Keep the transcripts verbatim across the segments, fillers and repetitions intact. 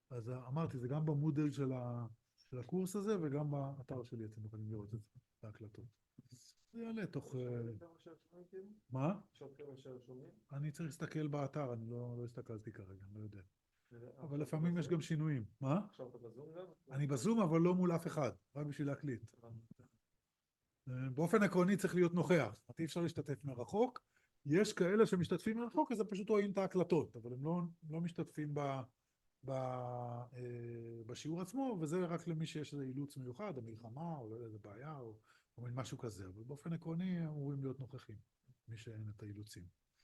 אז אמרתי, זה גם במודל של, ה, של הקורס הזה, וגם באתר שלי אתם יכולים לראות את זה, בהקלטות. זה יעלה תוך... מה? אני צריך להסתכל באתר, אני לא, לא הסתכלתי כרגע, אני לא יודע. אבל לפעמים יש גם שינויים. מה? עכשיו אתה בזום גם? אני בזום, אבל לא מול אף אחד, רק בשביל להקליט. באופן עקרוני צריך להיות נוכח, אי אפשר להשתתף מרחוק. יש כאלה שמשתתפים מרחוק, אז הם פשוט רואים את ההקלטות, אבל הם לא, לא משתתפים ב, ב, בשיעור עצמו, וזה רק למי שיש איזה אילוץ מיוחד, המלחמה, או לא יודע, איזה בעיה, או, או משהו כזה. אבל באופן עקרוני הם אמורים להיות נוכחים, מי שאין את האילוצים.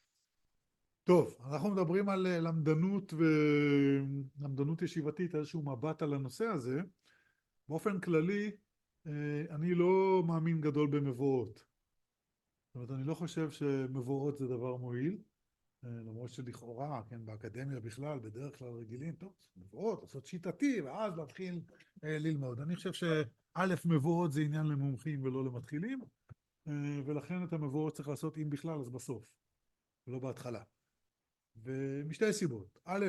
טוב, אנחנו מדברים על למדנות ולמדנות ישיבתית, איזשהו מבט על הנושא הזה. באופן כללי, אני לא מאמין גדול במבואות. זאת אומרת, אני לא חושב שמבואות זה דבר מועיל, למרות שלכאורה, כן, באקדמיה בכלל, בדרך כלל רגילים, טוב, מבואות, לעשות שיטתי, ואז להתחיל ללמוד. אני חושב שא', מבואות זה עניין למומחים ולא למתחילים, ולכן את המבואות צריך לעשות, אם בכלל, אז בסוף, ולא בהתחלה. ומשתי סיבות. א',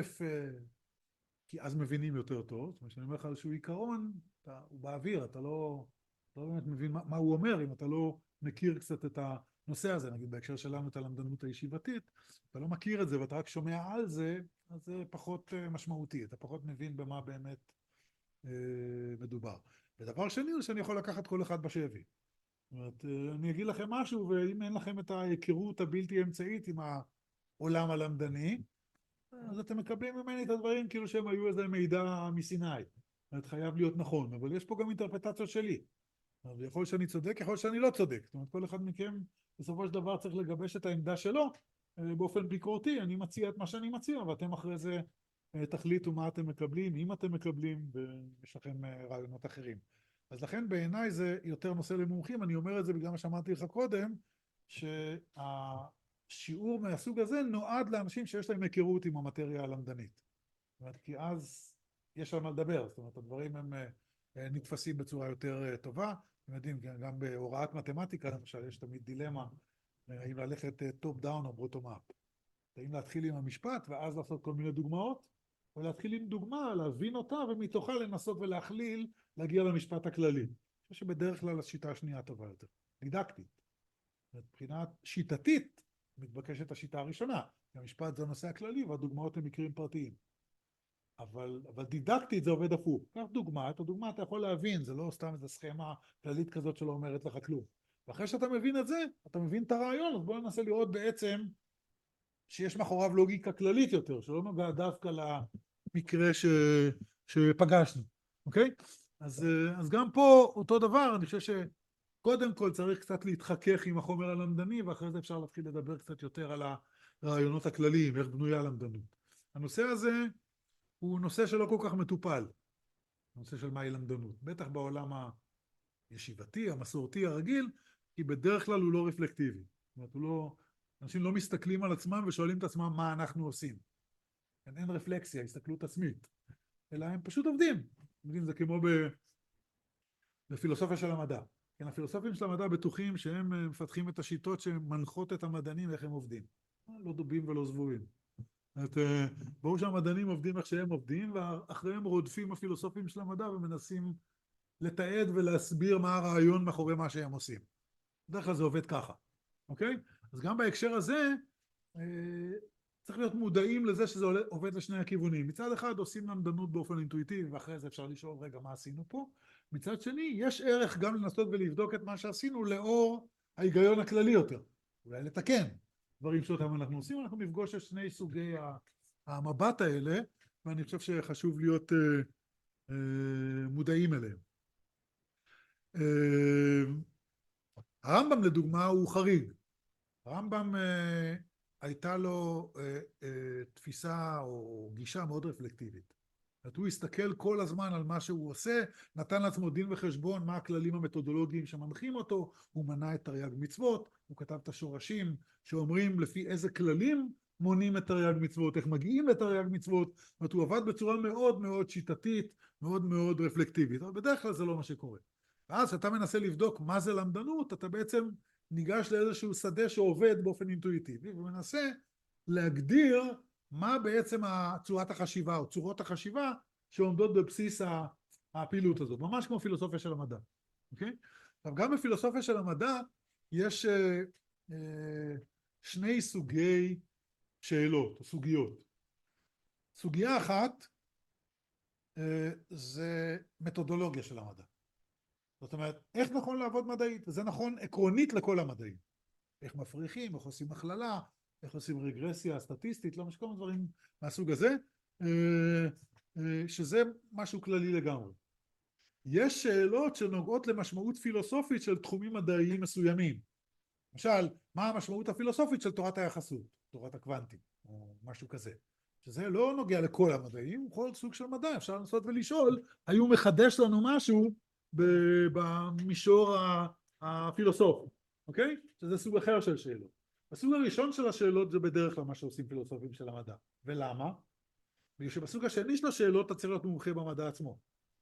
כי אז מבינים יותר טוב, זאת אומרת, שאני אומר לך איזשהו עיקרון, אתה, הוא באוויר, אתה לא, אתה לא באמת מבין מה, מה הוא אומר, אם אתה לא מכיר קצת את הנושא הזה, נגיד בהקשר שלנו את הלמדנות הישיבתית, אתה לא מכיר את זה ואתה רק שומע על זה, אז זה פחות משמעותי, אתה פחות מבין במה באמת אה, מדובר. ודבר שני הוא שאני יכול לקחת כל אחד בשבי. זאת אומרת, אני אגיד לכם משהו, ואם אין לכם את ההיכרות הבלתי אמצעית עם העולם הלמדני, אז אתם מקבלים ממני את הדברים כאילו שהם היו איזה מידע מסיני. זאת חייב להיות נכון, אבל יש פה גם אינטרפטציות שלי. אז יכול שאני צודק, יכול שאני לא צודק. זאת אומרת, כל אחד מכם בסופו של דבר צריך לגבש את העמדה שלו באופן ביקורתי. אני מציע את מה שאני מציע, ואתם אחרי זה תחליטו מה אתם מקבלים, אם אתם מקבלים, ויש לכם רעיונות אחרים. אז לכן בעיניי זה יותר נושא למומחים. אני אומר את זה בגלל מה שאמרתי לך קודם, שה... שיעור מהסוג הזה נועד לאנשים שיש להם היכרות עם המטריה הלמדנית. זאת אומרת, כי אז יש על מה לדבר, זאת אומרת, הדברים הם נתפסים בצורה יותר טובה. אתם יודעים, גם בהוראת מתמטיקה, למשל, יש תמיד דילמה, האם ללכת טופ דאון או בוטום אפ. האם להתחיל עם המשפט ואז לעשות כל מיני דוגמאות, או להתחיל עם דוגמה, להבין אותה, ומתוכה לנסות ולהכליל, להגיע למשפט הכללי. אני חושב שבדרך כלל השיטה השנייה טובה יותר, דידקטית. מבחינה שיטתית, מתבקשת השיטה הראשונה, המשפט זה הנושא הכללי והדוגמאות הן מקרים פרטיים. אבל, אבל דידקטית זה עובד הפוך. קח דוגמה, את הדוגמה אתה יכול להבין, זה לא סתם איזו סכמה כללית כזאת שלא אומרת לך כלום. ואחרי שאתה מבין את זה, אתה מבין את הרעיון, אז בואו ננסה לראות בעצם שיש מאחוריו לוגיקה כללית יותר, שלא נוגע דווקא למקרה ש... שפגשנו, אוקיי? אז, אז גם פה אותו דבר, אני חושב ש... קודם כל צריך קצת להתחכך עם החומר הלמדני, ואחרי זה אפשר להתחיל לדבר קצת יותר על הרעיונות הכלליים, איך בנויה למדנות. הנושא הזה הוא נושא שלא כל כך מטופל, הנושא של מהי למדנות, בטח בעולם הישיבתי, המסורתי, הרגיל, כי בדרך כלל הוא לא רפלקטיבי. זאת אומרת, הוא לא, אנשים לא מסתכלים על עצמם ושואלים את עצמם מה אנחנו עושים. אין, אין רפלקסיה, הסתכלות עצמית, אלא הם פשוט עובדים. זה כמו ב... בפילוסופיה של המדע. כן, הפילוסופים של המדע בטוחים שהם מפתחים את השיטות שמנחות את המדענים איך הם עובדים. לא דובים ולא זבובים. ברור שהמדענים עובדים איך שהם עובדים, ואחריהם רודפים הפילוסופים של המדע ומנסים לתעד ולהסביר מה הרעיון מאחורי מה שהם עושים. בדרך כלל זה עובד ככה, אוקיי? אז גם בהקשר הזה, צריך להיות מודעים לזה שזה עובד לשני הכיוונים. מצד אחד עושים למדנות באופן אינטואיטיבי, ואחרי זה אפשר לשאול רגע מה עשינו פה. מצד שני, יש ערך גם לנסות ולבדוק את מה שעשינו לאור ההיגיון הכללי יותר. אולי לתקן דברים שאותם אנחנו עושים. אנחנו נפגוש את שני סוגי המבט האלה, ואני חושב שחשוב להיות אה, אה, מודעים אליהם. אה, הרמב"ם לדוגמה הוא חריג. הרמב"ם אה, הייתה לו אה, אה, תפיסה או גישה מאוד רפלקטיבית. הוא הסתכל כל הזמן על מה שהוא עושה, נתן לעצמו דין וחשבון מה הכללים המתודולוגיים שמנחים אותו, הוא מנה את תרי"ג מצוות, הוא כתב את השורשים שאומרים לפי איזה כללים מונים את תרי"ג מצוות, איך מגיעים לתרי"ג מצוות, זאת אומרת, הוא עבד בצורה מאוד מאוד שיטתית, מאוד מאוד רפלקטיבית, אבל בדרך כלל זה לא מה שקורה. ואז אתה מנסה לבדוק מה זה למדנות, אתה בעצם ניגש לאיזשהו שדה שעובד באופן אינטואיטיבי, ומנסה להגדיר מה בעצם צורת החשיבה או צורות החשיבה שעומדות בבסיס הפעילות הזאת, ממש כמו פילוסופיה של המדע, אוקיי? עכשיו, גם בפילוסופיה של המדע יש אה, אה, שני סוגי שאלות או סוגיות. סוגיה אחת אה, זה מתודולוגיה של המדע. זאת אומרת, איך נכון לעבוד מדעית, וזה נכון עקרונית לכל המדעים. איך מפריכים, איך עושים הכללה, איך עושים רגרסיה סטטיסטית, לא משהו, כל מיני דברים מהסוג הזה, שזה משהו כללי לגמרי. יש שאלות שנוגעות למשמעות פילוסופית של תחומים מדעיים מסוימים. למשל, מה המשמעות הפילוסופית של תורת היחסות, תורת הקוונטים, או משהו כזה. שזה לא נוגע לכל המדעים, כל סוג של מדע, אפשר לנסות ולשאול, האם הוא מחדש לנו משהו במישור הפילוסופי, אוקיי? שזה סוג אחר של שאלות. הסוג הראשון של השאלות זה בדרך כלל מה שעושים פילוסופים של המדע. ולמה? בגלל שבסוג השני של השאלות אתה צריך להיות מומחה במדע עצמו.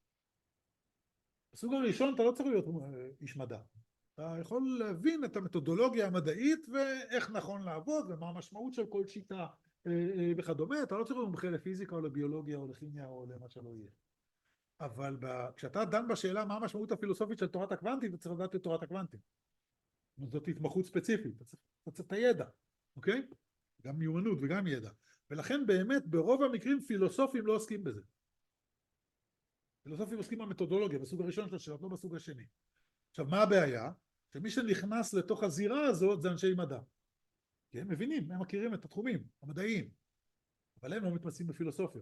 בסוג הראשון אתה לא צריך להיות איש מדע. אתה יכול להבין את המתודולוגיה המדעית ואיך נכון לעבוד ומה המשמעות של כל שיטה וכדומה. אתה לא צריך להיות מומחה לפיזיקה או לביולוגיה או לכימיה או למה שלא יהיה. אבל כשאתה דן בשאלה מה המשמעות הפילוסופית של תורת הקוונטים, אתה צריך לדעת את תורת הקוונטים. זאת התמחות ספציפית, אתה צריך, אתה צריך את הידע, אוקיי? גם מיומנות וגם ידע. ולכן באמת ברוב המקרים פילוסופים לא עוסקים בזה. פילוסופים עוסקים במתודולוגיה, בסוג הראשון של השאלות, לא בסוג השני. עכשיו, מה הבעיה? שמי שנכנס לתוך הזירה הזאת זה אנשי מדע. כי הם מבינים, הם מכירים את התחומים המדעיים, אבל הם לא מתמצאים בפילוסופיה.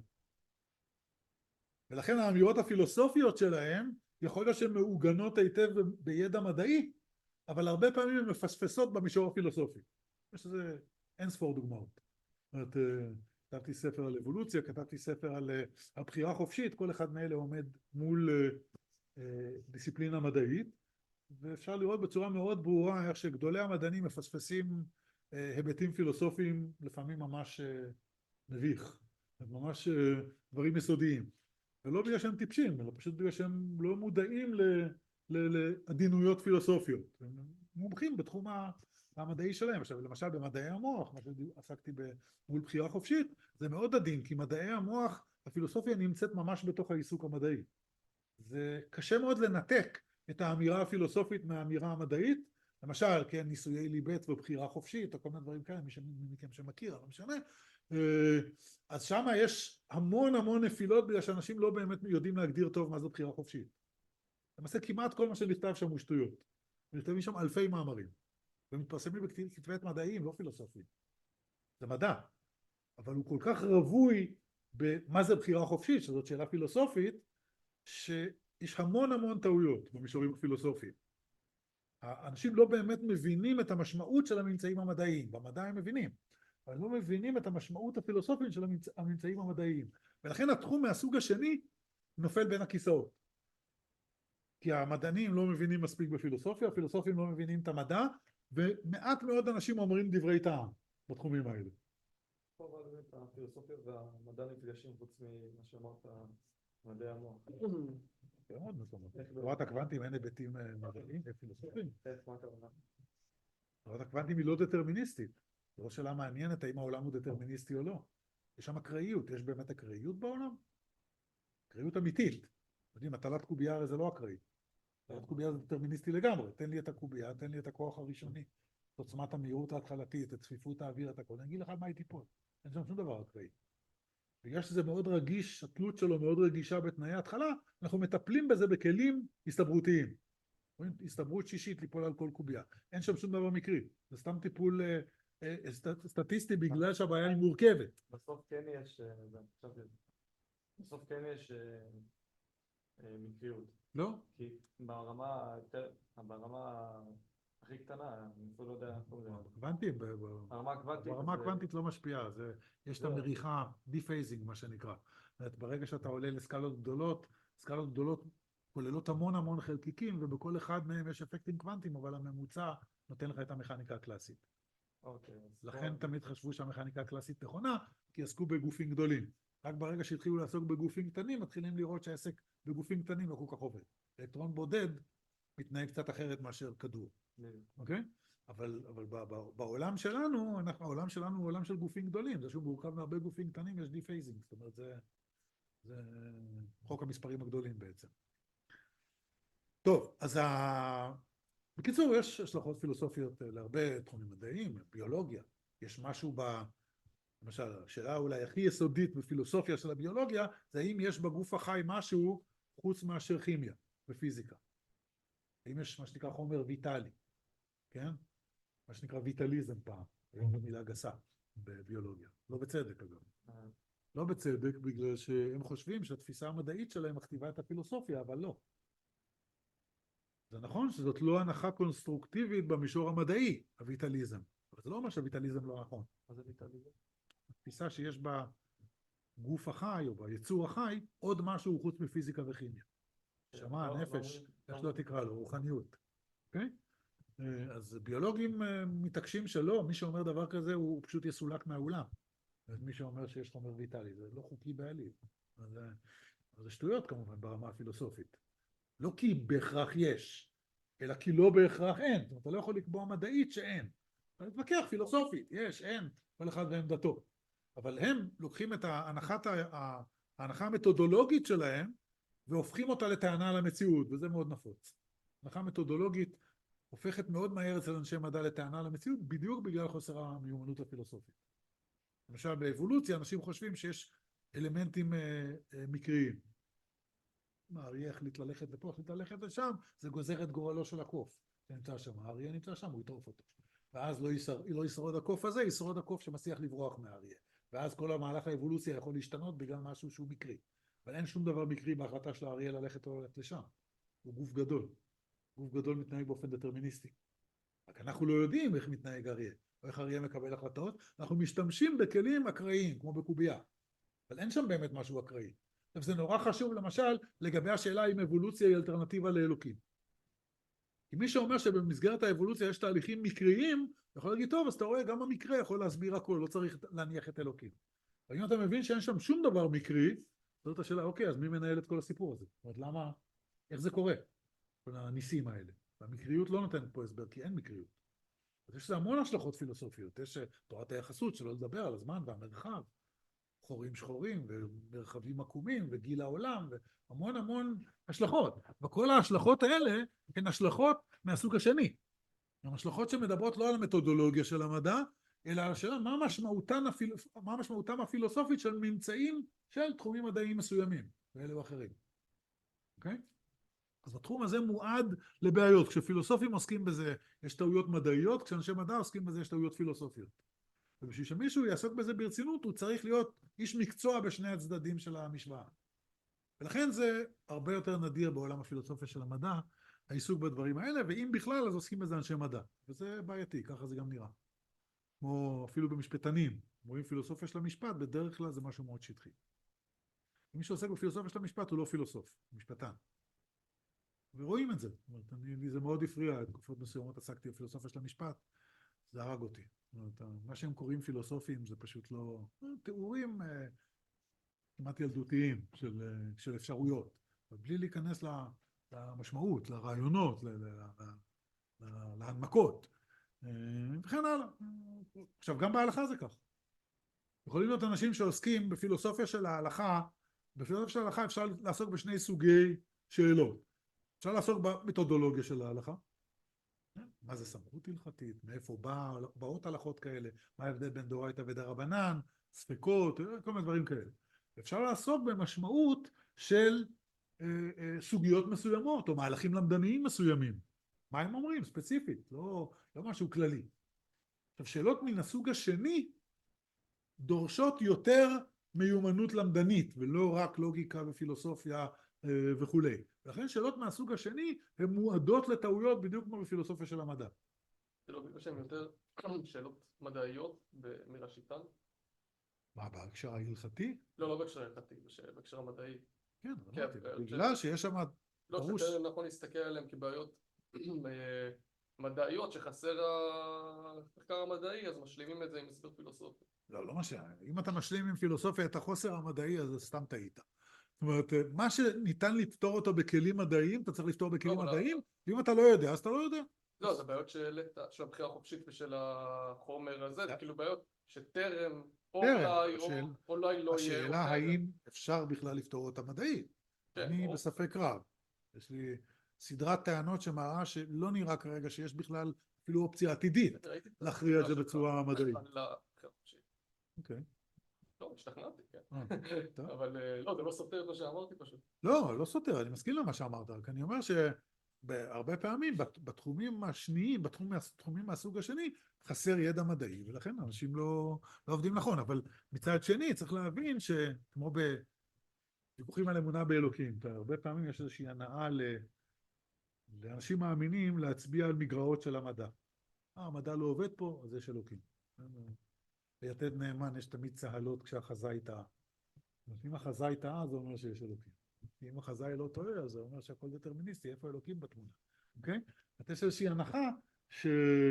ולכן האמירות הפילוסופיות שלהם, יכול להיות שהן מעוגנות היטב בידע מדעי, אבל הרבה פעמים הן מפספסות במישור הפילוסופי. יש לזה אין ספור דוגמאות. זאת אומרת, כתבתי ספר על אבולוציה, כתבתי ספר על, על בחירה חופשית, כל אחד מאלה עומד מול אה, דיסציפלינה מדעית, ואפשר לראות בצורה מאוד ברורה איך שגדולי המדענים מפספסים אה, היבטים פילוסופיים, לפעמים ממש אה, מביך, ממש אה, דברים יסודיים. ולא בגלל שהם טיפשים, אלא פשוט בגלל שהם לא מודעים לעדינויות פילוסופיות. הם מומחים בתחום המדעי שלהם. עכשיו, למשל במדעי המוח, מה שעסקתי מול בחירה חופשית, זה מאוד עדין, כי מדעי המוח, הפילוסופיה נמצאת ממש בתוך העיסוק המדעי. זה קשה מאוד לנתק את האמירה הפילוסופית מהאמירה המדעית. למשל, כן, ניסויי ליבט ובחירה חופשית, או כל מיני דברים כאלה, מי מכם שמכיר, לא משנה. אז שם יש המון המון נפילות בגלל שאנשים לא באמת יודעים להגדיר טוב מה זו בחירה חופשית. למעשה כמעט כל מה שנכתב שם הוא שטויות. נכתבים שם אלפי מאמרים. ומתפרסמים בכתבי עת מדעיים, לא פילוסופיים. זה מדע. אבל הוא כל כך רווי במה זה בחירה חופשית, שזאת שאלה פילוסופית, שיש המון המון טעויות במישורים הפילוסופיים. האנשים לא באמת מבינים את המשמעות של הממצאים המדעיים. במדע הם מבינים. אבל לא מבינים את המשמעות הפילוסופית של הממצאים המדעיים. ולכן התחום מהסוג השני נופל בין הכיסאות. כי המדענים לא מבינים מספיק בפילוסופיה, הפילוסופים לא מבינים את המדע, ומעט מאוד אנשים אומרים דברי טעם בתחומים האלה. פה אבל באמת הפילוסופיה והמדע נפגשים חוץ ממה שאמרת, מדעי המוח. מאוד מקומות. תורת הקוונטים אין היבטים מדעיים ופילוסופיים. תורת הקוונטים היא לא דטרמיניסטית. זו שאלה מעניינת האם העולם הוא דטרמיניסטי או לא. יש שם אקראיות, יש באמת אקראיות בעולם? אקראיות אמיתית. יודעים, הטלת קובייה הרי זה לא אקראי. הטלת קובייה זה דטרמיניסטי לגמרי. תן לי את הקובייה, תן לי את הכוח הראשוני, את עוצמת המהירות ההתחלתית, את צפיפות האוויר, את הכל. אני אגיד לך מה היא תיפול. אין שם שום דבר אקראי. בגלל שזה מאוד רגיש, התלות שלו מאוד רגישה בתנאי ההתחלה, אנחנו מטפלים בזה בכלים הסתברותיים. הסתברות שישית ליפול על כל קובייה. אין שם שום דבר מקרי. זה סתם טיפול סטטיסטי בגלל שהבעיה היא מורכבת. בסוף כן יש, בסוף כן יש מקריות. לא? כי ברמה ברמה הכי קטנה, אני אפילו לא יודע איך קוראים לזה. קוונטים, ברמה הקוונטית לא משפיעה. יש את המריחה, דיפייזינג מה שנקרא. ברגע שאתה עולה לסקלות גדולות, סקלות גדולות כוללות המון המון חלקיקים, ובכל אחד מהם יש אפקטים קוונטיים, אבל הממוצע נותן לך את המכניקה הקלאסית. אוקיי. לכן תמיד חשבו שהמכניקה הקלאסית נכונה, כי עסקו בגופים גדולים. רק ברגע שהתחילו לעסוק בגופים קטנים, מתחילים לראות שהעסק בגופים קטנים לא כל כך עובד. אלקטרון בודד מתנהג קצת אחרת מאשר כדור. אוקיי? אבל, אבל בעולם שלנו, אנחנו, העולם שלנו הוא עולם של גופים גדולים. זה שהוא מורכב מהרבה גופים קטנים, יש דיפייזינג. זאת אומרת, זה, זה, חוק המספרים הגדולים בעצם. טוב, אז ה... בקיצור, יש השלכות פילוסופיות להרבה תחומים מדעיים, ביולוגיה. יש משהו ב... למשל, השאלה אולי הכי יסודית בפילוסופיה של הביולוגיה, זה האם יש בגוף החי משהו חוץ מאשר כימיה ופיזיקה. האם יש מה שנקרא חומר ויטלי, כן? מה שנקרא ויטליזם פעם, היום במילה גסה בביולוגיה. לא בצדק אגב. לא בצדק, בגלל שהם חושבים שהתפיסה המדעית שלהם מכתיבה את הפילוסופיה, אבל לא. זה נכון שזאת לא הנחה קונסטרוקטיבית במישור המדעי, הויטליזם. אבל זה לא אומר שהויטליזם לא נכון. מה זה ויטליזם? התפיסה שיש בגוף החי או ביצור החי עוד משהו חוץ מפיזיקה וכימיה. שמע, נפש, איך שלא תקרא לו, רוחניות. אוקיי? אז ביולוגים מתעקשים שלא, מי שאומר דבר כזה הוא פשוט יסולק מהאולם. מי שאומר שיש חומר ויטלי, זה לא חוקי בעליל. אז זה שטויות כמובן ברמה הפילוסופית. לא כי בהכרח יש, אלא כי לא בהכרח אין. זאת אומרת, אתה לא יכול לקבוע מדעית שאין. אתה מתווכח פילוסופית, יש, אין, כל אחד ועמדתו. אבל הם לוקחים את ההנחת, ההנחה המתודולוגית שלהם, והופכים אותה לטענה על המציאות, וזה מאוד נפוץ. הנחה מתודולוגית הופכת מאוד מהר אצל אנשי מדע לטענה על המציאות, בדיוק בגלל חוסר המיומנות הפילוסופית. למשל, באבולוציה אנשים חושבים שיש אלמנטים אה, אה, מקריים. האריה החליט ללכת לפה, החליט ללכת לשם, זה גוזר את גורלו של הקוף. שנמצא שם, האריה נמצא שם, הוא יטרוף אותו. ואז לא, ישר, לא ישרוד הקוף הזה, ישרוד הקוף שמצליח לברוח מהאריה. ואז כל המהלך האבולוציה יכול להשתנות בגלל משהו שהוא מקרי. אבל אין שום דבר מקרי בהחלטה של האריה ללכת או ללכת לשם. הוא גוף גדול. גוף גדול מתנהג באופן דטרמיניסטי. רק אנחנו לא יודעים איך מתנהג אריה, או איך אריה מקבל החלטות, אנחנו משתמשים בכלים אקראיים, כמו בקובייה. אבל אין שם באמת משהו אקראי. זה נורא חשוב למשל לגבי השאלה אם אבולוציה היא אלטרנטיבה לאלוקים. כי מי שאומר שבמסגרת האבולוציה יש תהליכים מקריים, יכול להגיד, טוב, אז אתה רואה, גם המקרה יכול להסביר הכל, לא צריך להניח את אלוקים. ואם אתה מבין שאין שם שום דבר מקרי, זאת השאלה, אוקיי, אז מי מנהל את כל הסיפור הזה? זאת אומרת, למה, איך זה קורה? כל הניסים האלה. והמקריות לא נותנת פה הסבר, כי אין מקריות. אז יש לזה המון השלכות פילוסופיות. יש תורת היחסות, שלא לדבר על הזמן והמרחב, חורים שחורים ומרחבים עקומים וגיל העולם, והמון המון השלכות. וכל ההשלכות האלה הן השלכות מהסוג השני. הן השלכות שמדברות לא על המתודולוגיה של המדע, אלא על השאלה מה משמעותן, הפיל... מה משמעותם הפילוסופית של ממצאים של תחומים מדעיים מסוימים, ואלה ואחרים. אוקיי? אז התחום הזה מועד לבעיות. כשפילוסופים עוסקים בזה, יש טעויות מדעיות, כשאנשי מדע עוסקים בזה, יש טעויות פילוסופיות. ובשביל שמישהו יעסוק בזה ברצינות, הוא צריך להיות איש מקצוע בשני הצדדים של המשוואה. ולכן זה הרבה יותר נדיר בעולם הפילוסופיה של המדע, העיסוק בדברים האלה, ואם בכלל, אז עוסקים בזה אנשי מדע. וזה בעייתי, ככה זה גם נראה. כמו אפילו במשפטנים, רואים פילוסופיה של המשפט, בדרך כלל זה משהו מאוד שטחי. מי שעוסק בפילוסופיה של המשפט הוא לא פילוסוף, הוא משפטן. ורואים את זה. זאת אומרת, אני, זה מאוד הפריע, תקופות מסוימות עסקתי בפילוסופיה של המשפט, זה הרג אותי. זאת אומרת, מה שהם קוראים פילוסופים זה פשוט לא... תיאורים אה, כמעט ילדותיים של, אה, של אפשרויות, אבל בלי להיכנס למשמעות, לרעיונות, ל, ל, ל, ל, להנמקות, אה, וכן הלאה. עכשיו, גם בהלכה זה כך. יכולים להיות אנשים שעוסקים בפילוסופיה של ההלכה, בפילוסופיה של ההלכה אפשר לעסוק בשני סוגי שאלות. אפשר לעסוק במתודולוגיה של ההלכה. מה זה סמכות הלכתית? מאיפה בא, באות הלכות כאלה? מה ההבדל בין דאורייתא ודרבנן? ספקות, כל מיני דברים כאלה. אפשר לעסוק במשמעות של אה, אה, סוגיות מסוימות, או מהלכים למדניים מסוימים. מה הם אומרים? ספציפית, לא, לא משהו כללי. עכשיו, שאלות מן הסוג השני דורשות יותר מיומנות למדנית, ולא רק לוגיקה ופילוסופיה וכולי. ולכן שאלות מהסוג השני הן מועדות לטעויות בדיוק כמו בפילוסופיה של המדע. זה לא בגלל שהן יותר שאלות מדעיות מראשיתן? מה, בהקשר ההלכתי? לא, לא בהקשר ההלכתי, בהקשר המדעי. כן, בגלל שיש שם... לא, שיותר נכון להסתכל עליהן כבעיות מדעיות שחסר המחקר המדעי, אז משלימים את זה עם הסבר פילוסופי. לא, לא משנה. אם אתה משלים עם פילוסופיה את החוסר המדעי, אז סתם טעית. זאת אומרת, מה שניתן לפתור אותו בכלים מדעיים, אתה צריך לפתור בכלים מדעיים, ואם אתה לא יודע, אז אתה לא יודע. לא, זה בעיות של הבחירה החופשית ושל החומר הזה, זה כאילו בעיות שטרם, אולי, אולי לא יהיה. השאלה האם אפשר בכלל לפתור אותה מדעית. אני בספק רב. יש לי סדרת טענות שמראה שלא נראה כרגע שיש בכלל אפילו אופציה עתידית להכריע את זה בצורה מדעית. אוקיי. לא, השתכנעתי, כן. אה, טוב. אבל לא, זה לא סותר את מה שאמרתי פשוט. לא, לא סותר, אני מסכים למה שאמרת, רק אני אומר שהרבה פעמים בת- בתחומים השניים, בתחומים, בתחומים מהסוג השני, חסר ידע מדעי, ולכן אנשים לא, לא עובדים נכון, אבל מצד שני צריך להבין שכמו בוויכוחים על אמונה באלוקים, הרבה פעמים יש איזושהי הנאה ל... לאנשים מאמינים להצביע על מגרעות של המדע. אה, המדע לא עובד פה, אז יש אלוקים. ביתד נאמן יש תמיד צהלות כשהחזאי טעה. אם החזאי טעה, זה אומר שיש אלוקים. אם החזאי לא טועה, אז זה אומר שהכל דטרמיניסטי, איפה אלוקים בתמונה. אוקיי? אז יש איזושהי הנחה ש...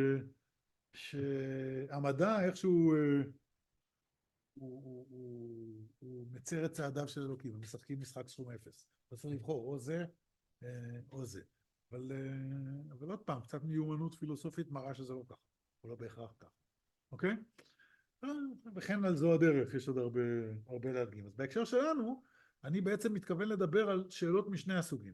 שהמדע איכשהו הוא, הוא, הוא, הוא מצר את צעדיו של אלוקים, הם משחקים משחק סכום אפס. אתה צריך לבחור או זה או זה. אבל, אבל עוד פעם, קצת מיומנות פילוסופית מראה שזה לא ככה, או לא בהכרח ככה. אוקיי? וכן על זו הדרך, יש עוד הרבה, הרבה להדגים. אז בהקשר שלנו, אני בעצם מתכוון לדבר על שאלות משני הסוגים.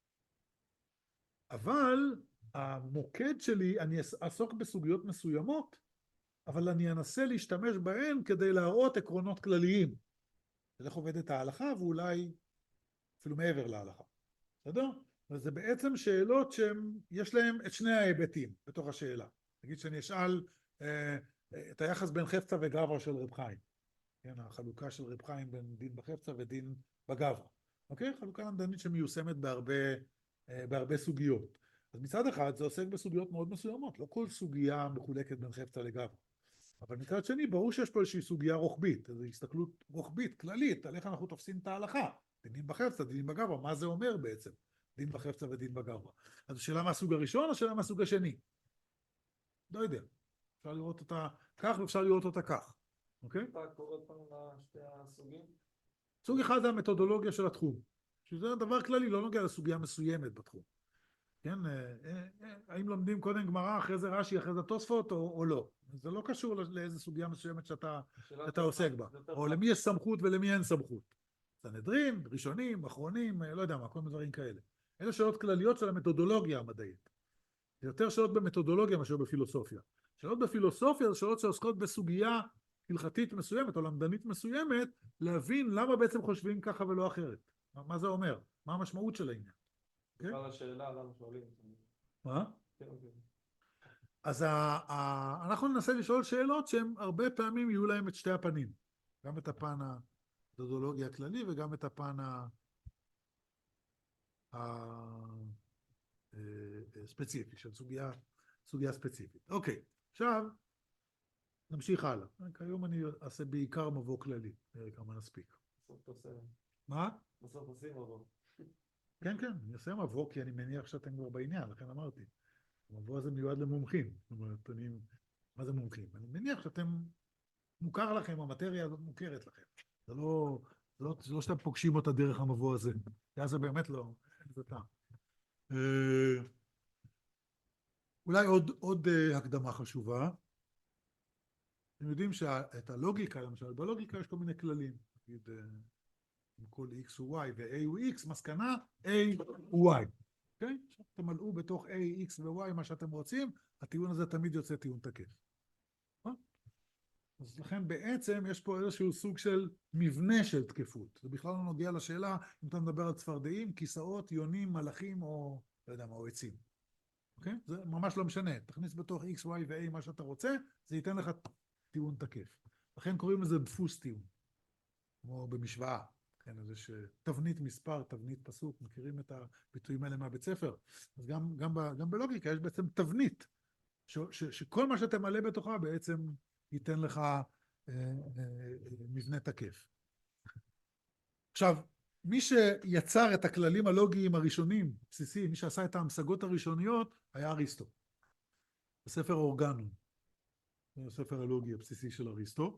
אבל המוקד שלי, אני אעסוק בסוגיות מסוימות, אבל אני אנסה להשתמש בהן כדי להראות עקרונות כלליים. איך עובדת ההלכה, ואולי אפילו מעבר להלכה. בסדר? וזה בעצם שאלות שיש להן את שני ההיבטים בתוך השאלה. נגיד שאני אשאל אה, את היחס בין חפצה וגברא של רב חיים. כן, החלוקה של רב חיים בין דין בחפצה ודין בגברא. אוקיי? חלוקה למדנית שמיושמת בהרבה, אה, בהרבה סוגיות. אז מצד אחד זה עוסק בסוגיות מאוד מסוימות. לא כל סוגיה מחולקת בין חפצה לגברא. אבל מצד שני, ברור שיש פה איזושהי סוגיה רוחבית, איזו הסתכלות רוחבית, כללית, על איך אנחנו תופסים את ההלכה. דינים בחפצה, דינים בגברא, מה זה אומר בעצם? דין בחפצה ודין בגברא. אז שאלה מהסוג הראשון או שאלה מהסוג השני? לא יודע. אפשר לראות אותה כך ואפשר לראות אותה כך. אוקיי? אתה קורא עוד פעם לשתי הסוגים? סוג אחד זה המתודולוגיה של התחום. שזה דבר כללי, לא נוגע לסוגיה מסוימת בתחום. כן? האם לומדים קודם גמרא, אחרי זה רש"י, אחרי זה תוספות או, או לא? זה לא קשור לאיזה סוגיה מסוימת שאתה, שאתה עוסק בה. או למי יש סמכות ולמי אין סמכות. סנהדרין, ראשונים, אחרונים, לא יודע מה, כל מיני דברים כאלה. אלה שאלות כלליות של המתודולוגיה המדעית. זה יותר שאלות במתודולוגיה מאשר בפילוסופיה. שאלות בפילוסופיה זה שאלות שעוסקות בסוגיה הלכתית מסוימת או למדנית מסוימת, להבין למה בעצם חושבים ככה ולא אחרת. מה, מה זה אומר? מה המשמעות של העניין? בכלל השאלה למה שואלים. מה? כן, כן. אז ה, ה, אנחנו ננסה לשאול שאלות שהן הרבה פעמים יהיו להם את שתי הפנים. גם את הפן המתודולוגיה הכללי וגם את הפן הספציפי, של סוגיה, סוגיה ספציפית. אוקיי, עכשיו נמשיך הלאה. היום אני אעשה בעיקר מבוא כללי, נראה כמה נספיק. בסוף תעשה... מה? בסוף עושים מבוא. כן, כן, אני אעשה מבוא כי אני מניח שאתם כבר בעניין, לכן אמרתי. המבוא הזה מיועד למומחים. זאת אומרת, אני... מה זה מומחים? אני מניח שאתם... מוכר לכם, המטריה הזאת מוכרת לכם. זה לא... זה לא, זה לא שאתם פוגשים אותה דרך המבוא הזה. זה באמת לא... זה טעם. אולי עוד, עוד הקדמה חשובה. אתם יודעים שאת הלוגיקה, למשל, בלוגיקה יש כל מיני כללים. נגיד, אם כל x הוא y ו-a הוא x, מסקנה a הוא y. אוקיי? עכשיו תמלאו בתוך a, x ו-y מה שאתם רוצים, הטיעון הזה תמיד יוצא טיעון תקף. אז לכן בעצם יש פה איזשהו סוג של מבנה של תקפות. זה בכלל לא נוגע לשאלה אם אתה מדבר על צפרדעים, כיסאות, יונים, מלאכים או, לא יודע מה, או עצים. אוקיי? זה ממש לא משנה. תכניס בתוך x, y ו-a מה שאתה רוצה, זה ייתן לך טיעון תקף. לכן קוראים לזה דפוס טיעון. כמו במשוואה. כן, אז יש תבנית מספר, תבנית פסוק, מכירים את הביטויים האלה מהבית ספר. אז גם, גם, ב, גם בלוגיקה יש בעצם תבנית, ש, ש, שכל מה שאתה מלא בתוכה בעצם ייתן לך אה, אה, מבנה תקף. עכשיו, מי שיצר את הכללים הלוגיים הראשונים, בסיסיים, מי שעשה את ההמשגות הראשוניות, היה אריסטו. בספר אורגנום, זה הספר הלוגי הבסיסי של אריסטו.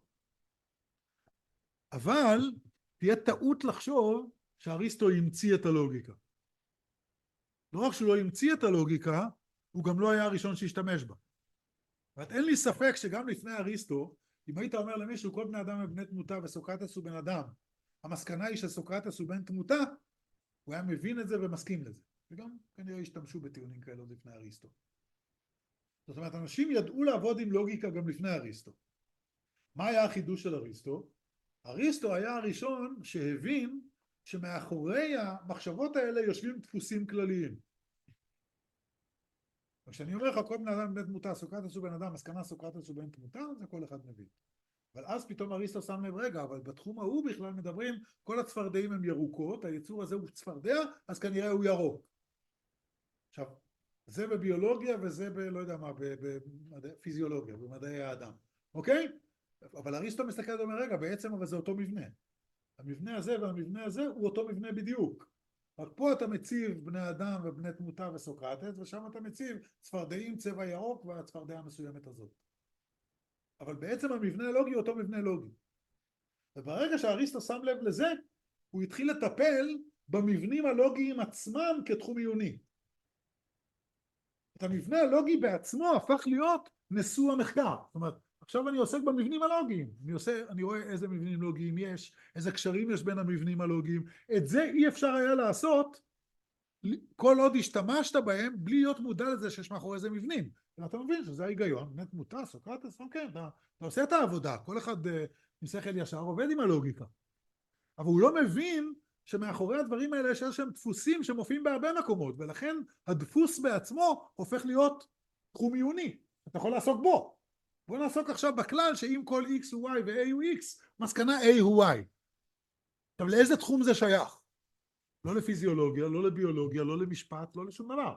אבל תהיה טעות לחשוב שאריסטו המציא את הלוגיקה. לא רק שהוא לא המציא את הלוגיקה, הוא גם לא היה הראשון שהשתמש בה. ואת אין לי ספק שגם לפני אריסטו, אם היית אומר למישהו, כל בני אדם הם בני תמותה וסוקרטס הוא בן אדם, המסקנה היא שסוקרטס הוא בן תמותה, הוא היה מבין את זה ומסכים לזה. וגם כנראה השתמשו בטיעונים כאלה עוד לפני אריסטו. זאת אומרת, אנשים ידעו לעבוד עם לוגיקה גם לפני אריסטו. מה היה החידוש של אריסטו? אריסטו היה הראשון שהבין שמאחורי המחשבות האלה יושבים דפוסים כלליים. וכשאני אומר לך, כל בן אדם בן תמותה, סוקרטס הוא בן אדם, מסקנה סוקרטס הוא בן תמותה, זה כל אחד מבין. אבל אז פתאום אריסטו שם לב, רגע, אבל בתחום ההוא בכלל מדברים, כל הצפרדעים הם ירוקות, היצור הזה הוא צפרדע, אז כנראה הוא ירוק. עכשיו, זה בביולוגיה וזה ב... לא יודע מה, בפיזיולוגיה, במדעי האדם, אוקיי? אבל אריסטו מסתכל ואומר, רגע, בעצם אבל זה אותו מבנה. המבנה הזה והמבנה הזה הוא אותו מבנה בדיוק. רק פה אתה מציב בני אדם ובני תמותה וסוקרטס, ושם אתה מציב צפרדעים צבע ירוק והצפרדעה המסוימת הזאת. אבל בעצם המבנה הלוגי הוא אותו מבנה לוגי. וברגע שאריסטו שם לב לזה, הוא התחיל לטפל במבנים הלוגיים עצמם כתחום עיוני. את המבנה הלוגי בעצמו הפך להיות נשוא המחקר. זאת אומרת, עכשיו אני עוסק במבנים הלוגיים. אני עושה, אני רואה איזה מבנים לוגיים יש, איזה קשרים יש בין המבנים הלוגיים. את זה אי אפשר היה לעשות כל עוד השתמשת בהם בלי להיות מודע לזה שיש מאחורי איזה מבנים. ואתה מבין שזה ההיגיון, באמת מוטה, סוקרטס, כן, אתה, אתה עושה את העבודה, כל אחד uh, עם שכל ישר עובד עם הלוגיקה. אבל הוא לא מבין שמאחורי הדברים האלה יש איזשהם דפוסים שמופיעים בהרבה מקומות, ולכן הדפוס בעצמו הופך להיות תחום עיוני. אתה יכול לעסוק בו. בוא נעסוק עכשיו בכלל שאם כל X הוא Y ו-A הוא X, מסקנה A הוא Y. עכשיו, לאיזה תחום זה שייך? לא לפיזיולוגיה, לא לביולוגיה, לא למשפט, לא לשום דבר.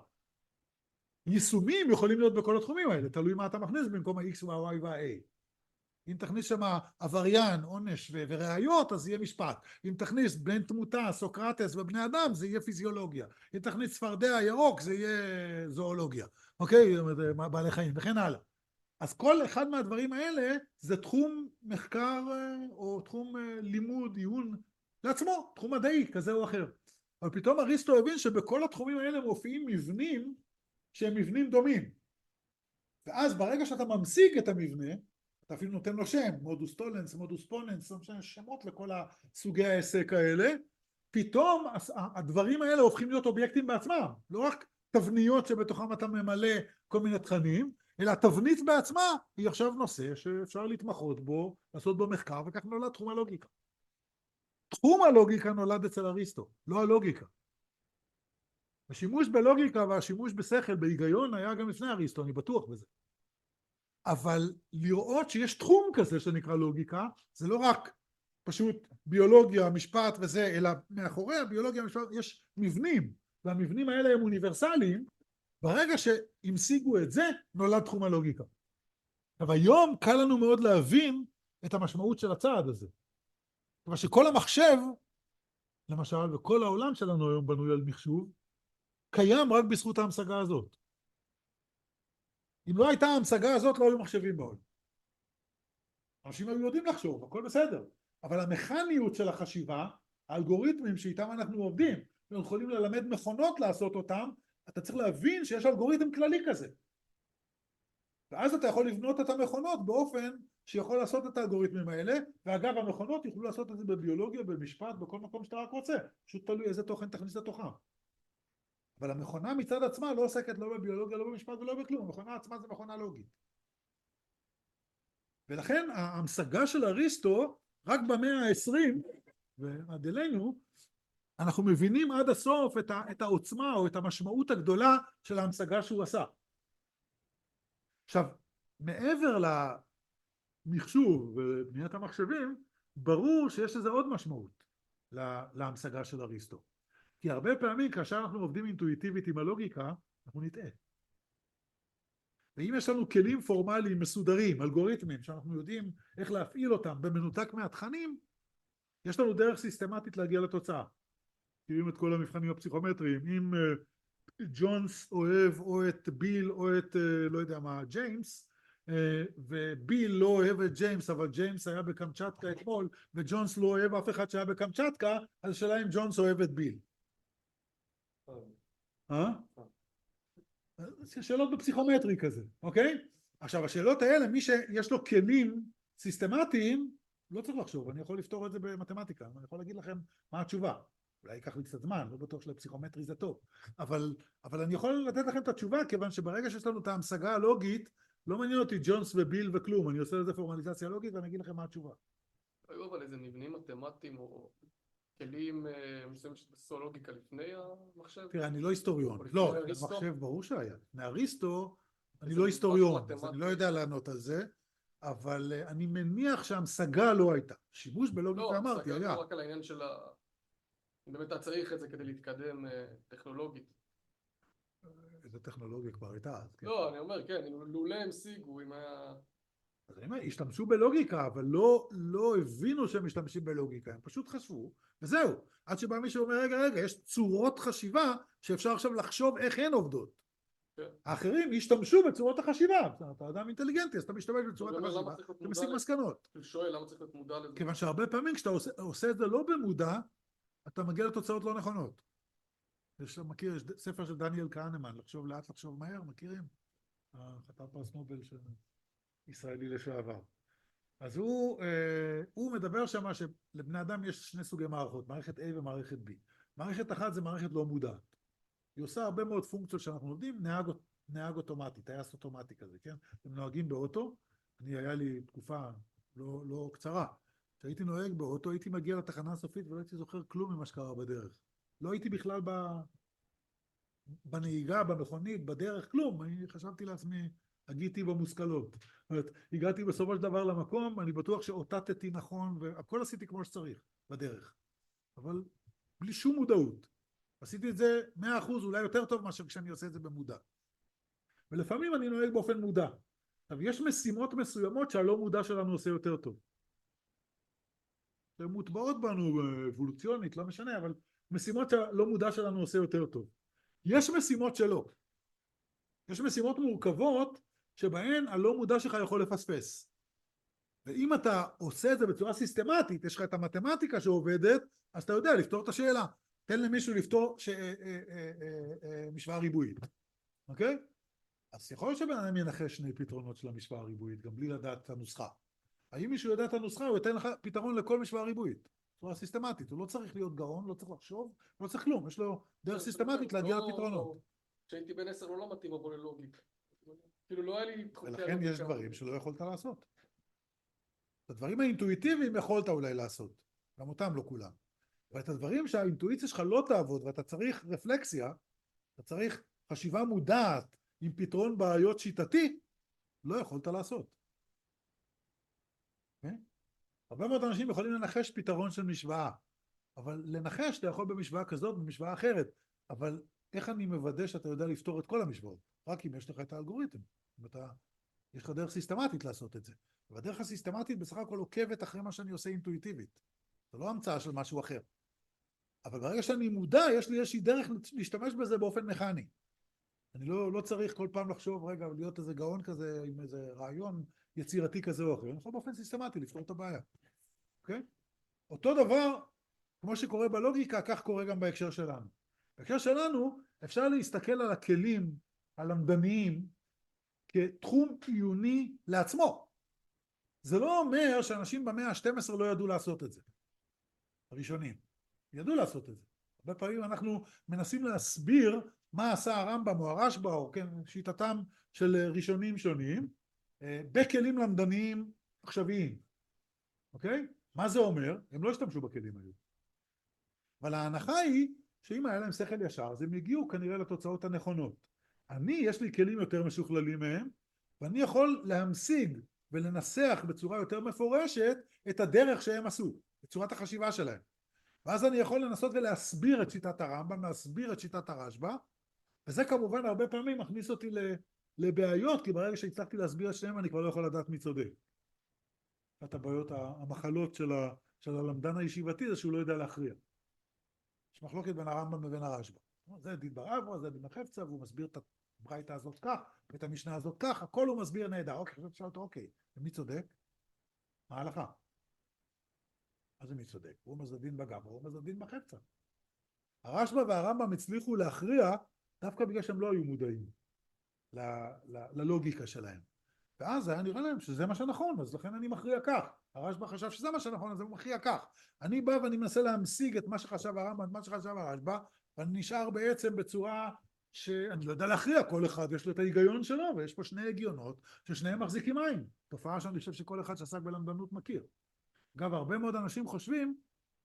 יישומים יכולים להיות בכל התחומים האלה, תלוי מה אתה מכניס במקום ה-X וה-Y וה-A. אם תכניס שם עבריין, עונש ו- וראיות, אז יהיה משפט. אם תכניס בן תמותה, סוקרטס ובני אדם, זה יהיה פיזיולוגיה. אם תכניס צפרדע ירוק, זה יהיה זואולוגיה. אוקיי? בעלי חיים, וכן הלאה. אז כל אחד מהדברים האלה זה תחום מחקר או תחום לימוד, עיון לעצמו, תחום מדעי כזה או אחר. אבל פתאום אריסטו הבין שבכל התחומים האלה מופיעים מבנים שהם מבנים דומים. ואז ברגע שאתה ממשיג את המבנה, אתה אפילו נותן לו שם, מודוס טולנס, מודוס פוננס, שמות לכל הסוגי העסק האלה, פתאום הדברים האלה הופכים להיות אובייקטים בעצמם, לא רק תבניות שבתוכם אתה ממלא כל מיני תכנים, אלא התבנית בעצמה היא עכשיו נושא שאפשר להתמחות בו, לעשות בו מחקר, וכך נולד תחום הלוגיקה. תחום הלוגיקה נולד אצל אריסטו, לא הלוגיקה. השימוש בלוגיקה והשימוש בשכל, בהיגיון, היה גם לפני אריסטו, אני בטוח בזה. אבל לראות שיש תחום כזה שנקרא לוגיקה, זה לא רק פשוט ביולוגיה, משפט וזה, אלא מאחורי הביולוגיה, המשפט, יש מבנים, והמבנים האלה הם אוניברסליים. ברגע שהמשיגו את זה, נולד תחום הלוגיקה. אבל היום קל לנו מאוד להבין את המשמעות של הצעד הזה. אבל שכל המחשב, למשל, וכל העולם שלנו היום בנוי על מחשוב, קיים רק בזכות ההמשגה הזאת. אם לא הייתה ההמשגה הזאת, לא היו מחשבים בעולם. אנשים היו יודעים לחשוב, הכל בסדר. אבל המכניות של החשיבה, האלגוריתמים שאיתם אנחנו עובדים, אנחנו יכולים ללמד מכונות לעשות אותם, אתה צריך להבין שיש אלגוריתם כללי כזה. ואז אתה יכול לבנות את המכונות באופן שיכול לעשות את האלגוריתמים האלה, ואגב המכונות יוכלו לעשות את זה בביולוגיה, במשפט, בכל מקום שאתה רק רוצה. פשוט תלוי איזה תוכן תכניס לתוכם. אבל המכונה מצד עצמה לא עוסקת לא בביולוגיה, לא במשפט ולא בכלום. המכונה עצמה זה מכונה לוגית. ולכן ההמשגה של אריסטו, רק במאה העשרים, ועד אלינו, אנחנו מבינים עד הסוף את, ה, את העוצמה או את המשמעות הגדולה של ההמשגה שהוא עשה. עכשיו, מעבר למחשוב ובניית המחשבים, ברור שיש לזה עוד משמעות להמשגה של אריסטו. כי הרבה פעמים כאשר אנחנו עובדים אינטואיטיבית עם הלוגיקה, אנחנו נטעה. ואם יש לנו כלים פורמליים מסודרים, אלגוריתמים, שאנחנו יודעים איך להפעיל אותם במנותק מהתכנים, יש לנו דרך סיסטמטית להגיע לתוצאה. תראים את כל המבחנים הפסיכומטריים, אם ג'ונס אוהב או את ביל או את לא יודע מה, ג'יימס, וביל לא אוהב את ג'יימס, אבל ג'יימס היה בקמצ'טקה אתמול, וג'ונס לא אוהב אף אחד שהיה בקמצ'טקה, אז השאלה אם ג'ונס אוהב את ביל. אה? שאלות בפסיכומטרי כזה, אוקיי? עכשיו השאלות האלה, מי שיש לו כלים סיסטמטיים, לא צריך לחשוב, אני יכול לפתור את זה במתמטיקה, אני יכול להגיד לכם מה התשובה. אולי ייקח לי קצת זמן, לא בטוח שלפסיכומטרי זה טוב, אבל, אבל אני יכול לתת לכם את התשובה, כיוון שברגע שיש לנו את ההמשגה הלוגית, לא מעניין אותי ג'ונס וביל וכלום, אני עושה לזה פורמליזציה לוגית ואני אגיד לכם מה התשובה. היו אבל איזה מבנים מתמטיים או כלים מסוימים שבסו לוגיקה לפני המחשב? תראה, אני לא היסטוריון, לפני לא, אריסטו? המחשב ברור שהיה, מאריסטו, אני איזה לא מובן היסטוריון, אז מתמטי. אני לא יודע לענות על זה, אבל אה, אני מניח שההמשגה לא הייתה, שימוש בלוגיקה לא, אמרתי, השגה היה. לא רק על העניין של ה... אם באמת אתה צריך את זה כדי להתקדם אה, טכנולוגית. איזה טכנולוגיה כבר הייתה אז, כן. לא, אני אומר, כן, לולא הם שיגו, אם היה... אז אני אומר, השתמשו בלוגיקה, אבל לא, לא הבינו שהם משתמשים בלוגיקה, הם פשוט חשבו, וזהו. עד שבא מישהו אומר, רגע, רגע, יש צורות חשיבה שאפשר עכשיו לחשוב איך הן עובדות. כן. האחרים השתמשו בצורות החשיבה. אתה אדם אינטליגנטי, אז אתה משתמש בצורת אני אומר, למה החשיבה, צריך להיות אתה מודע מסיק לזה? מסקנות. אני שואל, למה צריך להיות מודע לזה? כיוון שהרבה פעמים כשאתה עושה, עושה את זה לא במודע, אתה מגיע לתוצאות לא נכונות. יש, מכיר, יש ספר של דניאל כהנמן, לחשוב לאט, לחשוב מהר, מכירים? חתן פרס נובל של ישראלי לשעבר. אז הוא, אה, הוא מדבר שם שלבני אדם יש שני סוגי מערכות, מערכת A ומערכת B. מערכת אחת זה מערכת לא מודעת. היא עושה הרבה מאוד פונקציות שאנחנו לומדים, נהג, נהג אוטומטי, טייס אוטומטי כזה, כן? הם נוהגים באוטו, אני היה לי תקופה לא, לא קצרה, כשהייתי נוהג באוטו, הייתי מגיע לתחנה הסופית ולא הייתי זוכר כלום ממה שקרה בדרך. לא הייתי בכלל ב... בנהיגה, במכונית, בדרך, כלום. אני חשבתי לעצמי, הגיתי במושכלות. זאת אומרת, הגעתי בסופו של דבר למקום, אני בטוח שאותתתי נכון, והכל עשיתי כמו שצריך בדרך. אבל בלי שום מודעות. עשיתי את זה מאה אחוז, אולי יותר טוב מאשר כשאני עושה את זה במודע. ולפעמים אני נוהג באופן מודע. עכשיו, יש משימות מסוימות שהלא מודע שלנו עושה יותר טוב. שהן מוטבעות בנו אבולוציונית, לא משנה, אבל משימות שהלא מודע שלנו עושה יותר טוב. יש משימות שלא. יש משימות מורכבות שבהן הלא מודע שלך יכול לפספס. ואם אתה עושה את זה בצורה סיסטמטית, יש לך את המתמטיקה שעובדת, אז אתה יודע לפתור את השאלה. תן למישהו לפתור ש... משוואה ריבועית. אוקיי? אז יכול להיות שבן אדם ינחש שני פתרונות של המשוואה הריבועית, גם בלי לדעת את הנוסחה. האם מישהו יודע את הנוסחה, הוא ייתן לך פתרון לכל משוואה ריבועית. בצורה סיסטמטית. הוא לא צריך להיות גאון, לא צריך לחשוב, לא צריך כלום. יש לו דרך סיסטמטית להגיע לפתרונות. כשהייתי בן עשר לא למדתי מבוא ללוגיקה. כאילו לא היה לי... ולכן יש דברים שלא יכולת לעשות. את הדברים האינטואיטיביים יכולת אולי לעשות. גם אותם לא כולם. אבל את הדברים שהאינטואיציה שלך לא תעבוד, ואתה צריך רפלקסיה, אתה צריך חשיבה מודעת עם פתרון בעיות שיטתי, לא יכולת לעשות. Okay? הרבה מאוד אנשים יכולים לנחש פתרון של משוואה, אבל לנחש אתה יכול במשוואה כזאת, במשוואה אחרת, אבל איך אני מוודא שאתה יודע לפתור את כל המשוואות? רק אם יש לך את האלגוריתם, אם אתה, יש לך דרך סיסטמטית לעשות את זה, והדרך הסיסטמטית בסך הכל עוקבת אחרי מה שאני עושה אינטואיטיבית, זה לא המצאה של משהו אחר, אבל ברגע שאני מודע, יש לי איזושהי דרך להשתמש בזה באופן מכני, אני לא, לא צריך כל פעם לחשוב, רגע, להיות איזה גאון כזה, עם איזה רעיון יצירתי כזה או אחר, אני יכול באופן סיסטמטי לפתור את הבעיה, אוקיי? אותו דבר, כמו שקורה בלוגיקה, כך קורה גם בהקשר שלנו. בהקשר שלנו, אפשר להסתכל על הכלים הלמדניים כתחום עיוני לעצמו. זה לא אומר שאנשים במאה ה-שתים עשרה לא ידעו לעשות את זה. הראשונים. ידעו לעשות את זה. הרבה פעמים אנחנו מנסים להסביר מה עשה הרמב"ם או הרשב"א, או כן, שיטתם של ראשונים שונים, בכלים למדניים עכשוויים. אוקיי? מה זה אומר? הם לא השתמשו בכלים האלה. אבל ההנחה היא שאם היה להם שכל ישר, אז הם הגיעו כנראה לתוצאות הנכונות. אני, יש לי כלים יותר משוכללים מהם, ואני יכול להמשיג ולנסח בצורה יותר מפורשת את הדרך שהם עשו, את צורת החשיבה שלהם. ואז אני יכול לנסות ולהסביר את שיטת הרמב"ם, להסביר את שיטת הרשב"א, וזה כמובן הרבה פעמים מכניס אותי לבעיות, כי ברגע שהצלחתי להסביר את שניהם, אני כבר לא יכול לדעת מי צודק. אחת הבעיות, המחלות של, ה, של הלמדן הישיבתי, זה שהוא לא יודע להכריע. יש מחלוקת בין הרמב"ם לבין הרשב"א. זה דין בר אברה, זה דין החפצה, והוא מסביר את הברייתא הזאת כך, ואת המשנה הזאת כך, הכל הוא מסביר נהדר. אוקיי, עכשיו תשאל אותו, אוקיי, ומי צודק? מה ההלכה? אז מי צודק? הוא אומר זה דין בגמרא, הוא אומר זה דין בחפצה. הרשב"א והרמב"ם הצליחו להכריע, דווקא בגלל שהם לא היו מודעים ל- ל- ללוגיקה שלהם. ואז היה נראה להם שזה מה שנכון, אז לכן אני מכריע כך. הרשב"א חשב שזה מה שנכון, אז הוא מכריע כך. אני בא ואני מנסה להמשיג את מה שחשב הרמב"ם, את מה שחשב הרשב"א, ואני נשאר בעצם בצורה שאני לא יודע להכריע, כל אחד יש לו את ההיגיון שלו, ויש פה שני הגיונות ששניהם מחזיקים מים. תופעה שאני חושב שכל אחד שעסק בלמדנות מכיר. אגב, הרבה מאוד אנשים חושבים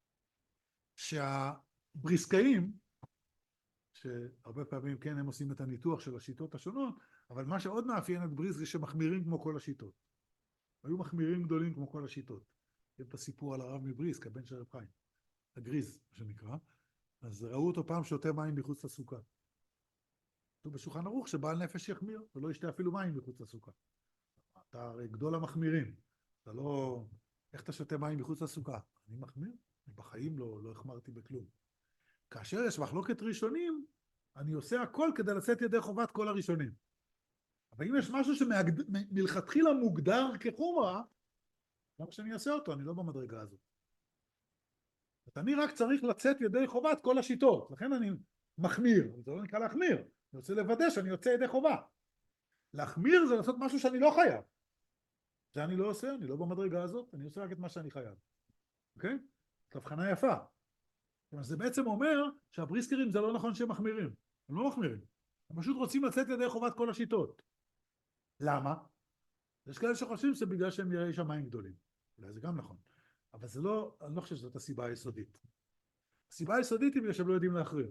שהבריסקאים, שהרבה פעמים כן הם עושים את הניתוח של השיטות השונות, אבל מה שעוד מאפיין את בריסק זה שמחמירים כמו כל השיטות. היו מחמירים גדולים כמו כל השיטות. יש את הסיפור על הרב מבריסק, הבן של רב חיים, הגריז, מה שנקרא. אז ראו אותו פעם שותה מים מחוץ לסוכה. כתוב בשולחן ערוך שבעל נפש יחמיר, ולא ישתה אפילו מים מחוץ לסוכה. אתה הרי גדול המחמירים. אתה לא... איך אתה שותה מים מחוץ לסוכה? אני מחמיר? בחיים לא, לא החמרתי בכלום. כאשר יש מחלוקת ראשונים, אני עושה הכל כדי לצאת ידי חובת כל הראשונים. אבל אם יש משהו שמלכתחילה מוגדר כחומרה, למה שאני אעשה אותו? אני לא במדרגה הזאת. אני רק צריך לצאת ידי חובת כל השיטות, לכן אני מחמיר, זה לא נקרא להחמיר, אני רוצה לוודא שאני יוצא ידי חובה. להחמיר זה לעשות משהו שאני לא חייב. זה אני לא עושה, אני לא במדרגה הזאת, אני עושה רק את מה שאני חייב. אוקיי? זו הבחנה יפה. זה בעצם אומר שהבריסקרים זה לא נכון שהם מחמירים. הם לא מחמירים. הם פשוט רוצים לצאת ידי חובת כל השיטות. למה? יש כאלה שחושבים שזה בגלל שהם יראי שמיים גדולים. אולי זה גם נכון. אבל זה לא, אני לא חושב שזאת הסיבה היסודית. הסיבה היסודית היא בגלל שהם לא יודעים להכריע.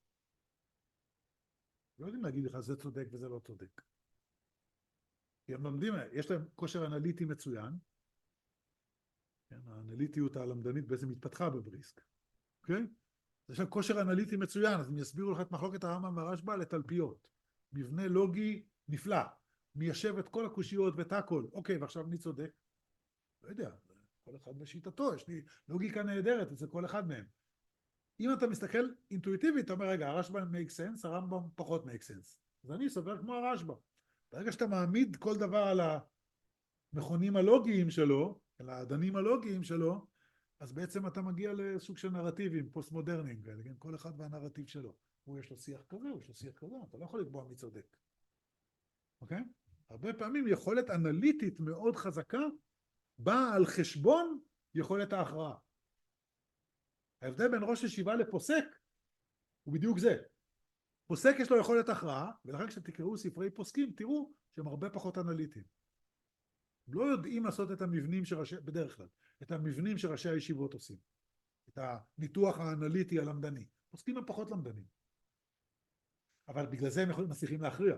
לא יודעים להגיד לך זה צודק וזה לא צודק. כי הם לומדים, יש להם כושר אנליטי מצוין. כן, האנליטיות הלמדנית בעצם התפתחה בבריסק. אוקיי? יש להם כושר אנליטי מצוין, אז הם יסבירו לך את מחלוקת הרמב"ם והרשב"א לתלפיות. מבנה לוגי נפלא. מיישב את כל הקושיות ואת הכל. אוקיי, ועכשיו מי צודק? לא יודע, כל אחד בשיטתו, יש לי לוגיקה נהדרת אצל כל אחד מהם. אם אתה מסתכל אינטואיטיבית, אתה אומר, רגע, הרשב"א make sense, הרמב"ם פחות make sense. אז אני סובר כמו הרשב"א. ברגע שאתה מעמיד כל דבר על המכונים הלוגיים שלו, על האדנים הלוגיים שלו, אז בעצם אתה מגיע לסוג של נרטיבים, פוסט-מודרניים כאלה, כן? כל אחד והנרטיב שלו. הוא יש לו שיח כזה, הוא יש לו שיח כזה, אתה לא יכול לקבוע מי צודק. אוקיי? הרבה פעמים יכולת אנליטית מאוד חזקה, באה על חשבון יכולת ההכרעה. ההבדל בין ראש ישיבה לפוסק הוא בדיוק זה. פוסק יש לו יכולת הכרעה, ולכן כשתקראו ספרי פוסקים, תראו שהם הרבה פחות אנליטיים. הם לא יודעים לעשות את המבנים שראשי, בדרך כלל, את המבנים שראשי הישיבות עושים. את הניתוח האנליטי הלמדני. פוסקים הם פחות למדנים. אבל בגלל זה הם יכולים מצליחים להכריע.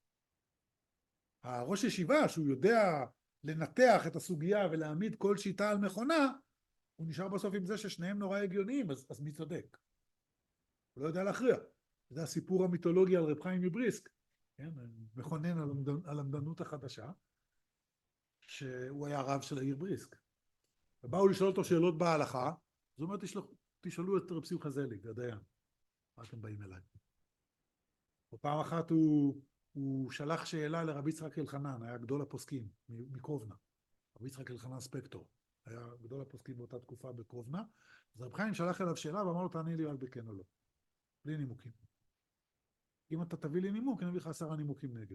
הראש ישיבה, שהוא יודע לנתח את הסוגיה ולהעמיד כל שיטה על מכונה, הוא נשאר בסוף עם זה ששניהם נורא הגיוניים, אז, אז מי צודק? הוא לא יודע להכריע. זה הסיפור המיתולוגי על רב חיים מבריסק, כן? מכונן הלמדנות החדשה, שהוא היה הרב של העיר בריסק. ובאו לשאול אותו שאלות בהלכה, זאת אומרת, תשלחו, תשאלו את רב שמחה זליג, הדיין. מה אתם באים אליי? ופעם אחת הוא, הוא שלח שאלה לרבי יצחק אלחנן, היה גדול הפוסקים מקובנה. רבי יצחק אלחנן ספקטור. היה גדול הפוסקים באותה תקופה בקובנה. אז רב חיים שלח אליו שאלה ואמר לו, תעני לי רק בכן או לא. בלי נימוקים. אם אתה תביא לי נימוק, אני אביא לך עשרה נימוקים נגד.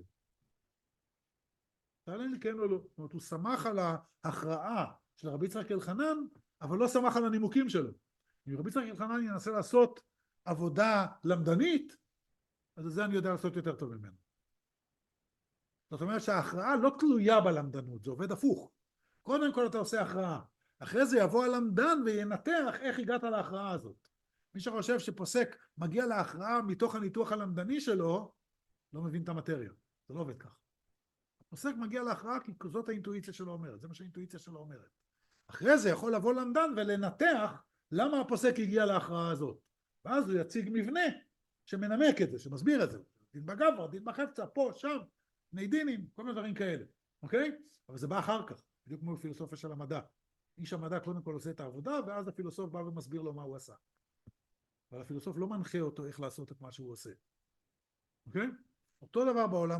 תענה לי כן או לא. זאת אומרת, הוא שמח על ההכרעה של רבי יצחק אלחנן, אבל לא שמח על הנימוקים שלו. אם רבי יצחק אלחנן ינסה לעשות עבודה למדנית, אז זה אני יודע לעשות יותר טוב ממנו. זאת אומרת שההכרעה לא תלויה בלמדנות, זה עובד הפוך. קודם כל אתה עושה הכרעה. אחרי זה יבוא הלמדן וינתח איך הגעת להכרעה הזאת. מי שחושב שפוסק מגיע להכרעה מתוך הניתוח הלמדני שלו, לא מבין את המטריה. זה לא עובד כך. פוסק מגיע להכרעה כי זאת האינטואיציה שלו אומרת. זה מה שהאינטואיציה שלו אומרת. אחרי זה יכול לבוא למדן ולנתח למה הפוסק הגיע להכרעה הזאת. ואז הוא יציג מבנה שמנמק את זה, שמסביר את זה. דין בגבר, דין בחפצה, פה, שם, בני דינים, כל מיני דברים כאלה. אוקיי? אבל זה בא אחר כך. בדיוק כמו פילוסופיה של המדע. איש המדע קודם כל עושה את העבודה, ואז הפילוסוף בא ומסביר לו מה הוא עשה. אבל הפילוסוף לא מנחה אותו איך לעשות את מה שהוא עושה. אוקיי? אותו דבר בעולם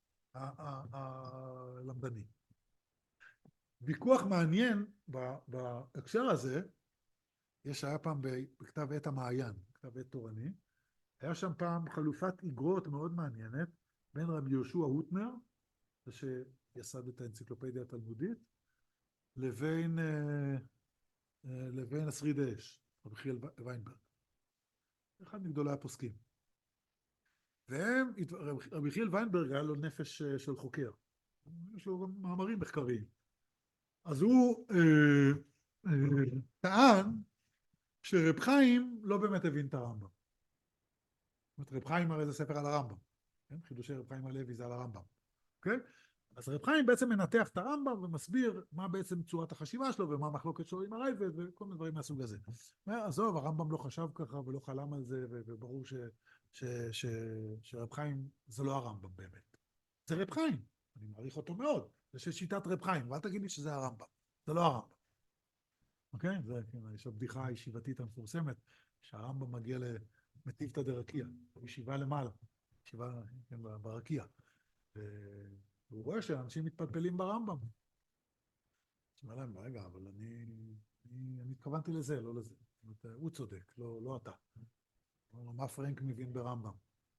הלמדני. ויכוח מעניין בהקשר הזה, יש היה פעם בכתב עת המעיין, בכתב עת תורני, היה שם פעם חלופת איגרות מאוד מעניינת, בין רבי יהושע הוטנר, שיסד את האנציקלופדיה התלמודית, לבין, אה, אה, לבין השריד אש, רבי יחיאל ויינברג. אחד מגדולי הפוסקים. והם, רבי יחיאל ויינברג היה לו נפש אה, של חוקר. יש לו גם מאמרים מחקריים. אז הוא אה, אה, טען שרב חיים לא באמת הבין את הרמב"ם. זאת אומרת, רב חיים הרי זה ספר על הרמב"ם. כן? חידושי רב חיים הלוי זה על הרמב"ם. אוקיי? אז רב חיים בעצם מנתח את הרמב"ם ומסביר מה בעצם צורת החשיבה שלו ומה המחלוקת שלו עם הרייבד וכל מיני דברים מהסוג הזה. עזוב, הרמב"ם לא חשב ככה ולא חלם על זה, וברור ש, ש, ש, שרב חיים זה לא הרמב"ם באמת. זה רב חיים, אני מעריך אותו מאוד. זה של שיטת רב חיים, ואל תגיד לי שזה הרמב"ם. זה לא הרמב"ם. אוקיי? זה, כן, יש הבדיחה הישיבתית המפורסמת, שהרמב"ם מגיע למטיבתא דרקיע, ישיבה למעלה, ישיבה כן, ברקיע. והוא רואה שאנשים מתפלפלים ברמב"ם. אז הוא אומר להם, רגע, אבל אני, אני, אני התכוונתי לזה, לא לזה. זאת אומרת, הוא צודק, לא, לא אתה. הוא אומר, מה פרנק מבין ברמב"ם?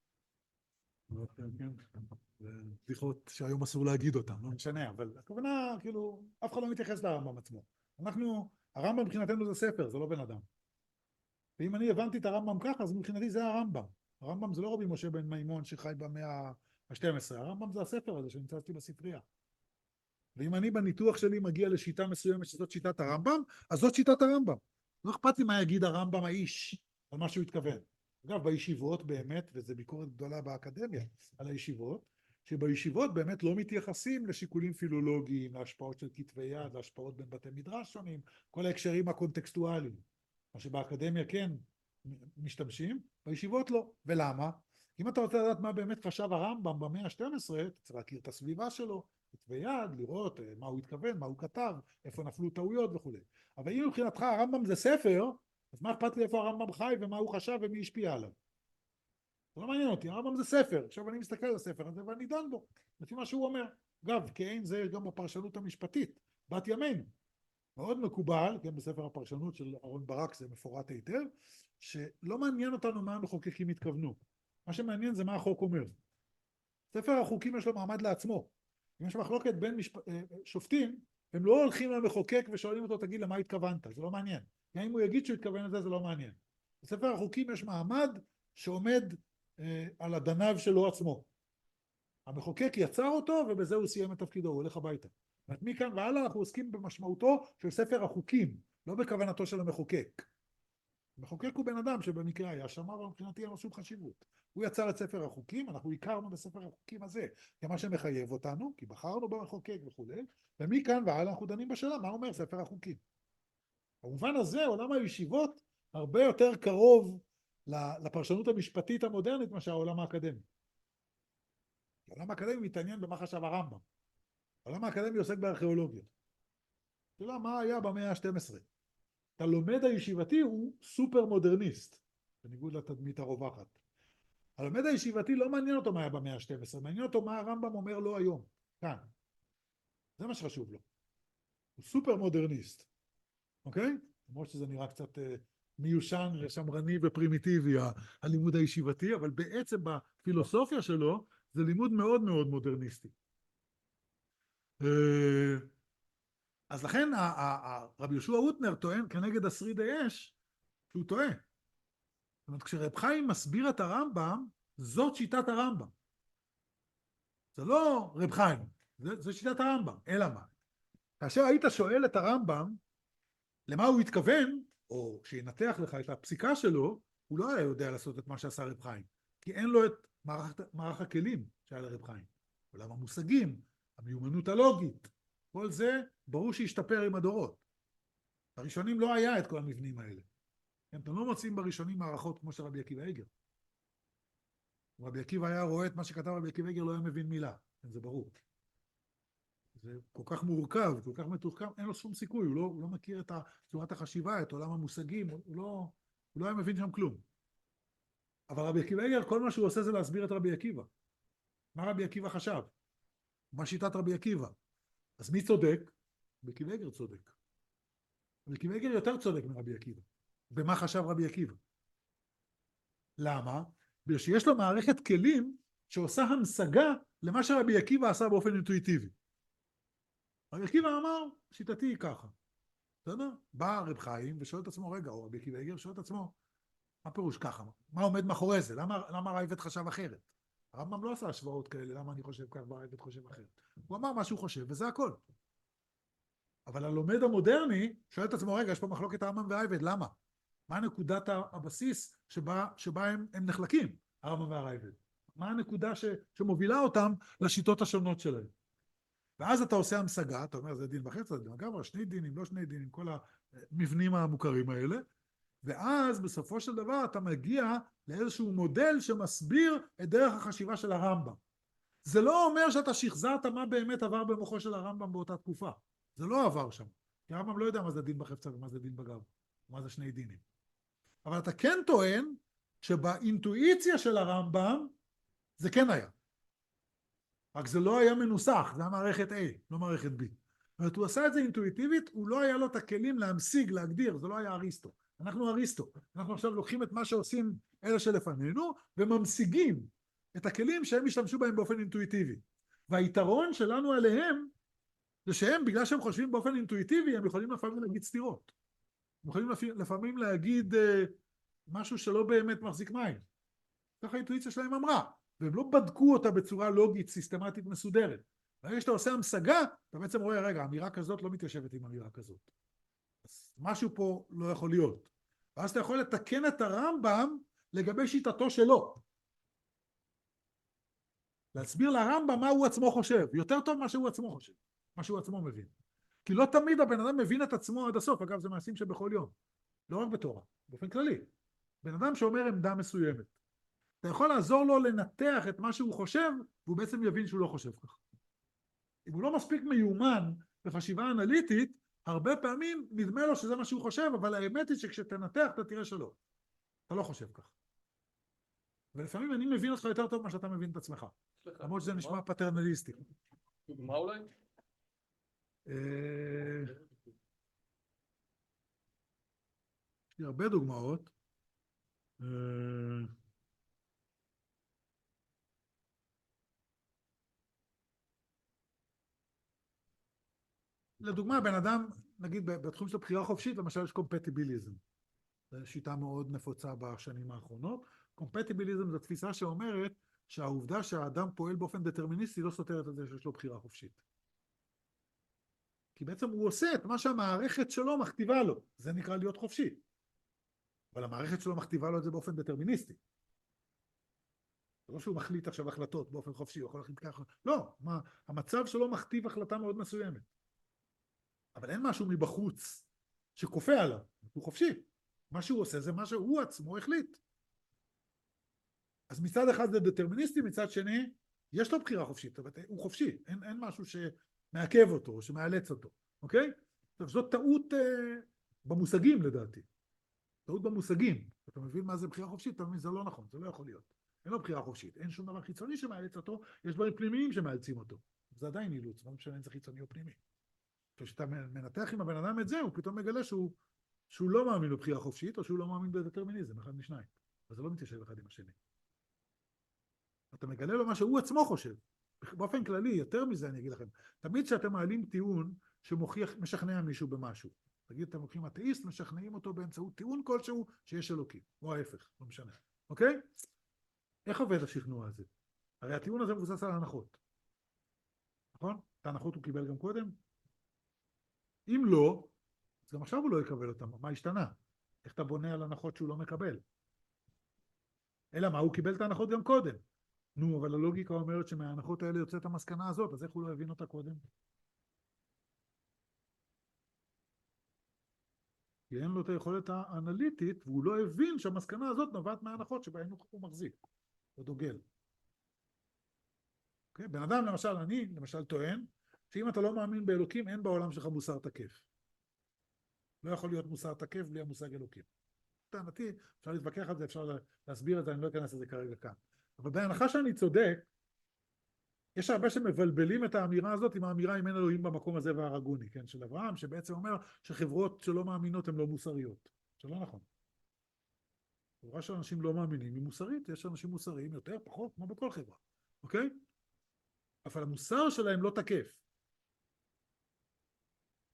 זה בדיחות שהיום אסור להגיד אותן, לא משנה, אבל הכוונה, כאילו, אף אחד לא מתייחס לרמב"ם עצמו. אנחנו, הרמב"ם מבחינתנו זה ספר, זה לא בן אדם. ואם אני הבנתי את הרמב"ם ככה, אז מבחינתי זה הרמב"ם. הרמב"ם זה לא רבי משה בן מימון שחי במאה ה-שתים עשרה, הרמב"ם זה הספר הזה שנמצא אצלי בספרייה. ואם אני בניתוח שלי מגיע לשיטה מסוימת שזאת שיטת הרמב"ם, אז זאת שיטת הרמב"ם. לא אכפת לי מה יגיד הרמב"ם האיש על מה שהוא התכוון. אגב, בישיבות באמת, וזו ביקורת גדולה באקדמיה על הישיבות, שבישיבות באמת לא מתייחסים לשיקולים פילולוגיים, להשפעות של כתבי יד, להשפעות בין בתי מדרש שונים, כל ההקשרים הקונטקסטואליים. מה שבאקדמיה כן משתמשים, בישיבות לא. ולמה? אם אתה רוצה לדעת מה באמת חשב הרמב"ם במאה ה-שתים עשרה, אתה צריך להכיר את הסביבה שלו, כתבי יד, לראות מה הוא התכוון, מה הוא כתב, איפה נפלו טעויות וכו'. אבל אם מבחינתך הרמב"ם זה ספר, אז מה אכפת לי איפה הרמב"ם חי ומה הוא חשב ומי השפיע עליו? זה לא מעניין אותי, הרמב"ם זה ספר, עכשיו אני מסתכל על הספר הזה ואני דן בו, לפי מה שהוא אומר. אגב, כאין זה גם בפרשנות המשפטית, בת ימינו. מאוד מקובל, גם בספר הפרשנות של אהרון ברק זה מפורט היטב, שלא מעניין אותנו מה המחוקקים התכוונו. מה שמעניין זה מה החוק אומר. ספר החוקים יש לו מעמד לעצמו. אם יש מחלוקת בין משפ... שופטים, הם לא הולכים למחוקק ושואלים אותו, תגיד למה התכוונת, זה לא מעניין. גם אם הוא יגיד שהוא התכוון לזה, זה לא מעניין. בספר החוקים יש מעמד שעומד אה, על הדניו שלו עצמו. המחוקק יצר אותו ובזה הוא סיים את תפקידו, הוא הולך הביתה. מכאן והלאה אנחנו עוסקים במשמעותו של ספר החוקים, לא בכוונתו של המחוקק. המחוקק הוא בן אדם שבמקרה היה שם, אבל מבחינתי אין לו שום חשיבות. הוא יצר את ספר החוקים, אנחנו הכרנו בספר החוקים הזה, כמה שמחייב אותנו, כי בחרנו במחוקק וכו', ומכאן והלאה אנחנו דנים בשאלה, מה אומר ספר החוקים. במובן הזה, עולם הישיבות הרבה יותר קרוב לפרשנות המשפטית המודרנית מאשר העולם האקדמי. העולם האקדמי מתעניין במה חשב הרמב"ם. העולם האקדמי עוסק בארכיאולוגיה. שאלה, מה היה במאה ה-שתים עשרה? הלומד הישיבתי הוא סופר מודרניסט, בניגוד לתדמית הרווחת. הלומד הישיבתי לא מעניין אותו מה היה במאה ה-שתים עשרה, מעניין אותו מה הרמב"ם אומר לו היום, כאן. זה מה שחשוב לו. הוא סופר מודרניסט, אוקיי? למרות שזה נראה קצת אה, מיושן, שמרני ופרימיטיבי, הלימוד הישיבתי, אבל בעצם בפילוסופיה שלו, זה לימוד מאוד מאוד מודרניסטי. אז לכן רבי יהושע הוטנר טוען כנגד השרידי אש שהוא טועה. זאת אומרת, כשרב חיים מסביר את הרמב"ם, זאת שיטת הרמב"ם. זה לא רב חיים, זה, זה שיטת הרמב"ם. אלא מה? כאשר היית שואל את הרמב"ם למה הוא התכוון, או שינתח לך את הפסיקה שלו, הוא לא היה יודע לעשות את מה שעשה רב חיים, כי אין לו את מערך, מערך הכלים שהיה לרב חיים. עולם המושגים, המיומנות הלוגית, כל זה ברור שהשתפר עם הדורות. הראשונים לא היה את כל המבנים האלה. אתם לא מוצאים בראשונים מערכות כמו של רבי עקיבא איגר. רבי עקיבא היה רואה את מה שכתב רבי עקיבא איגר, לא היה מבין מילה. זה ברור. זה כל כך מורכב, כל כך מתוחכם, אין לו שום סיכוי, הוא לא, הוא לא מכיר את צורת החשיבה, את עולם המושגים, הוא לא, הוא לא היה מבין שם כלום. אבל רבי עקיבא איגר, כל מה שהוא עושה זה להסביר את רבי עקיבא. מה רבי עקיבא חשב? מה שיטת רבי עקיבא? אז מי צודק? רבי עקיבא איגר צודק. רבי עקיבא איגר יותר צודק מרבי עקיבא. במה חשב רבי עקיבא? למה? בגלל שיש לו מערכת כלים שעושה המשגה למה שרבי עקיבא עשה באופן אינטואיטיבי. רבי עקיבא אמר, שיטתי היא ככה. בסדר? בא רב חיים ושואל את עצמו, רגע, או רבי עקיבא איגר שואל את עצמו, מה פירוש ככה? מה עומד מאחורי זה? למה, למה ראיבד חשב אחרת? הרמב"ם לא עשה השוואות כאלה, למה אני חושב כך וראיבד חושב אחרת. הוא אמר מה שהוא חושב, וזה הכל. אבל הלומד המודרני שואל את עצמו, רגע, יש פה מחלוקת הרמב"ם והראיבד, למה? מה נקודת הבסיס שבה, שבה הם, הם נחלקים, הרמב"ם והראיבד? מה הנקודה ש, שמובילה אותם לשיטות השונות שלהם? ואז אתה עושה המשגה, אתה אומר, זה דין וחצי, זה דין וגבר, שני דינים, לא שני דינים, כל המבנים המוכרים האלה, ואז בסופו של דבר אתה מגיע לאיזשהו מודל שמסביר את דרך החשיבה של הרמב"ם. זה לא אומר שאתה שחזרת מה באמת עבר במוחו של הרמב"ם באותה תקופה. זה לא עבר שם. כי הרמב"ם לא יודע מה זה דין בחפצה ומה זה דין בגב, מה זה שני דינים. אבל אתה כן טוען שבאינטואיציה של הרמב"ם זה כן היה. רק זה לא היה מנוסח, זה היה מערכת A, לא מערכת B. אבל הוא עשה את זה אינטואיטיבית, הוא לא היה לו את הכלים להמשיג, להגדיר, זה לא היה אריסטו. אנחנו אריסטו. אנחנו עכשיו לוקחים את מה שעושים אלה שלפנינו, וממשיגים את הכלים שהם השתמשו בהם באופן אינטואיטיבי. והיתרון שלנו עליהם, זה שהם, בגלל שהם חושבים באופן אינטואיטיבי, הם יכולים לפעמים להגיד סתירות. הם יכולים לפעמים להגיד uh, משהו שלא באמת מחזיק מים. ככה האינטואיציה שלהם אמרה. והם לא בדקו אותה בצורה לוגית, סיסטמטית, מסודרת. ברגע שאתה עושה המשגה, אתה בעצם רואה, רגע, אמירה כזאת לא מתיישבת עם אמירה כזאת. אז משהו פה לא יכול להיות. ואז אתה יכול לתקן את הרמב"ם לגבי שיטתו שלו. להסביר לרמב"ם מה הוא עצמו חושב. יותר טוב מה שהוא עצמו חושב. מה שהוא עצמו מבין. כי לא תמיד הבן אדם מבין את עצמו עד הסוף. אגב, זה מעשים שבכל יום. לא רק בתורה, באופן כללי. בן אדם שאומר עמדה מסוימת. אתה יכול לעזור לו לנתח את מה שהוא חושב, והוא בעצם יבין שהוא לא חושב כך. אם הוא לא מספיק מיומן בחשיבה אנליטית, הרבה פעמים נדמה לו שזה מה שהוא חושב, אבל האמת היא שכשתנתח אתה תראה שלא. אתה לא חושב כך. ולפעמים אני מבין אותך יותר טוב מה שאתה מבין את עצמך. למרות שזה נשמע פטרנליסטי. דוגמה אולי? יש לי הרבה דוגמאות. לדוגמה, בן אדם, נגיד בתחום של הבחירה חופשית, למשל יש קומפטיביליזם. זו שיטה מאוד נפוצה בשנים האחרונות. קומפטיביליזם זו תפיסה שאומרת שהעובדה שהאדם פועל באופן דטרמיניסטי לא סותרת את זה שיש לו בחירה חופשית. כי בעצם הוא עושה את מה שהמערכת שלו מכתיבה לו. זה נקרא להיות חופשי. אבל המערכת שלו מכתיבה לו את זה באופן דטרמיניסטי. זה לא שהוא מחליט עכשיו החלטות באופן חופשי, הוא יכול להחליט ככה. לא, מה, המצב שלו מכתיב החלטה מאוד מסוימת. אבל אין משהו מבחוץ שכופה עליו, הוא חופשי. מה שהוא עושה זה מה שהוא עצמו החליט. אז מצד אחד זה דטרמיניסטי, מצד שני, יש לו בחירה חופשית, אבל הוא חופשי, אין, אין משהו שמעכב אותו, או שמאלץ אותו, אוקיי? עכשיו, זאת טעות אה, במושגים לדעתי. טעות במושגים. אתה מבין מה זה בחירה חופשית, אתה מבין, זה לא נכון, זה לא יכול להיות. אין לו בחירה חופשית, אין שום דבר חיצוני שמאלץ אותו, יש דברים פנימיים שמאלצים אותו. זה עדיין אילוץ, לא משנה אם זה חיצוני או פנימי. כשאתה מנתח עם הבן אדם את זה, הוא פתאום מגלה שהוא, שהוא לא מאמין בבחירה חופשית, או שהוא לא מאמין בדטרמיניזם, אחד משניים. אז זה לא מתיישב אחד עם השני. אתה מגלה לו מה שהוא עצמו חושב. באופן כללי, יותר מזה אני אגיד לכם, תמיד שאתם מעלים טיעון שמוכיח, משכנע מישהו במשהו. תגיד, אתם לוקחים אתאיסט, משכנעים אותו באמצעות טיעון כלשהו שיש אלוקים, או ההפך, לא משנה. אוקיי? איך עובד השכנוע הזה? הרי הטיעון הזה מבוסס על הנחות. נכון? את ההנחות הוא קיבל גם קודם? אם לא, אז גם עכשיו הוא לא יקבל אותם. מה השתנה? איך אתה בונה על הנחות שהוא לא מקבל? אלא מה? הוא קיבל את ההנחות גם קודם. נו, אבל הלוגיקה אומרת שמההנחות האלה יוצאת המסקנה הזאת, אז איך הוא לא הבין אותה קודם? כי אין לו את היכולת האנליטית, והוא לא הבין שהמסקנה הזאת נובעת מההנחות שבהן הוא מחזיק, או דוגל. Okay? בן אדם, למשל, אני, למשל, טוען, שאם אתה לא מאמין באלוקים, אין בעולם שלך מוסר תקף. לא יכול להיות מוסר תקף בלי המושג אלוקים. טענתי, אפשר להתווכח על זה, אפשר להסביר את זה, אני לא אכנס לזה כרגע כאן. אבל בהנחה שאני צודק, יש הרבה שמבלבלים את האמירה הזאת עם האמירה אם אין אלוהים במקום הזה והרגוני, כן, של אברהם, שבעצם אומר שחברות שלא מאמינות הן לא מוסריות. זה לא נכון. חברה שאנשים לא מאמינים היא מוסרית, יש אנשים מוסריים יותר, פחות, כמו בכל חברה, אוקיי? אבל המוסר שלהם לא תקף.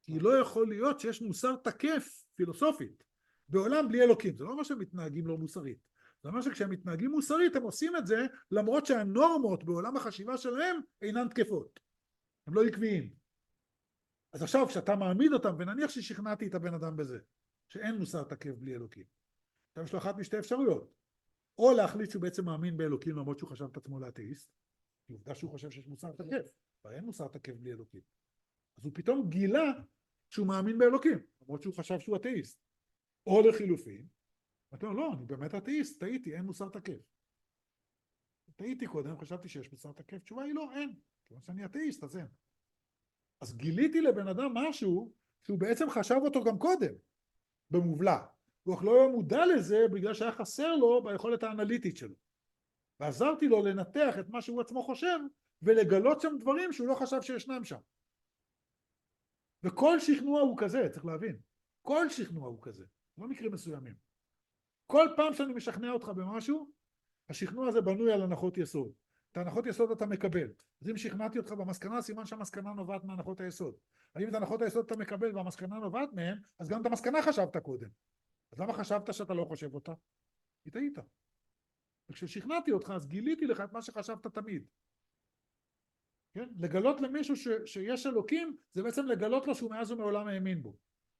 כי לא יכול להיות שיש מוסר תקף פילוסופית בעולם בלי אלוקים. זה לא אומר שהם מתנהגים לא מוסרית. זה אומר שכשהם מתנהגים מוסרית הם עושים את זה למרות שהנורמות בעולם החשיבה שלהם אינן תקפות. הם לא עקביים. אז עכשיו כשאתה מעמיד אותם, ונניח ששכנעתי את הבן אדם בזה, שאין מוסר תקף בלי אלוקים. עכשיו יש לו אחת משתי אפשרויות. או להחליט שהוא בעצם מאמין באלוקים למרות שהוא חשב את עצמו לאתאיסט, כי עובדה שהוא חושב שיש מוסר תקף, ואין מוסר תקף בלי אלוקים. אז הוא פתאום גילה שהוא מאמין באלוקים, למרות שהוא חשב שהוא אתאיסט. או לחילופין, אתה אומר, לא, אני באמת אתאיסט, טעיתי, אין מוסר תקף. טעיתי קודם, חשבתי שיש מוסר תקף, תשובה היא לא, אין. כיוון שאני אתאיסט, אז אין. אז גיליתי לבן אדם משהו שהוא בעצם חשב אותו גם קודם, במובלע. הוא לא היה מודע לזה בגלל שהיה חסר לו ביכולת האנליטית שלו. ועזרתי לו לנתח את מה שהוא עצמו חושב, ולגלות שם דברים שהוא לא חשב שישנם שם. וכל שכנוע הוא כזה, צריך להבין. כל שכנוע הוא כזה, לא מקרים מסוימים. כל פעם שאני משכנע אותך במשהו, השכנוע הזה בנוי על הנחות יסוד. את ההנחות יסוד אתה מקבל. אז אם שכנעתי אותך במסקנה, סימן שהמסקנה נובעת מהנחות היסוד. אם את הנחות היסוד אתה מקבל והמסקנה נובעת מהם, אז גם את המסקנה חשבת קודם. אז למה חשבת שאתה לא חושב אותה? היא טעית. וכששכנעתי אותך, אז גיליתי לך את מה שחשבת תמיד. כן? לגלות למישהו ש, שיש אלוקים, זה בעצם לגלות לו שהוא מאז ומעולם האמין בו.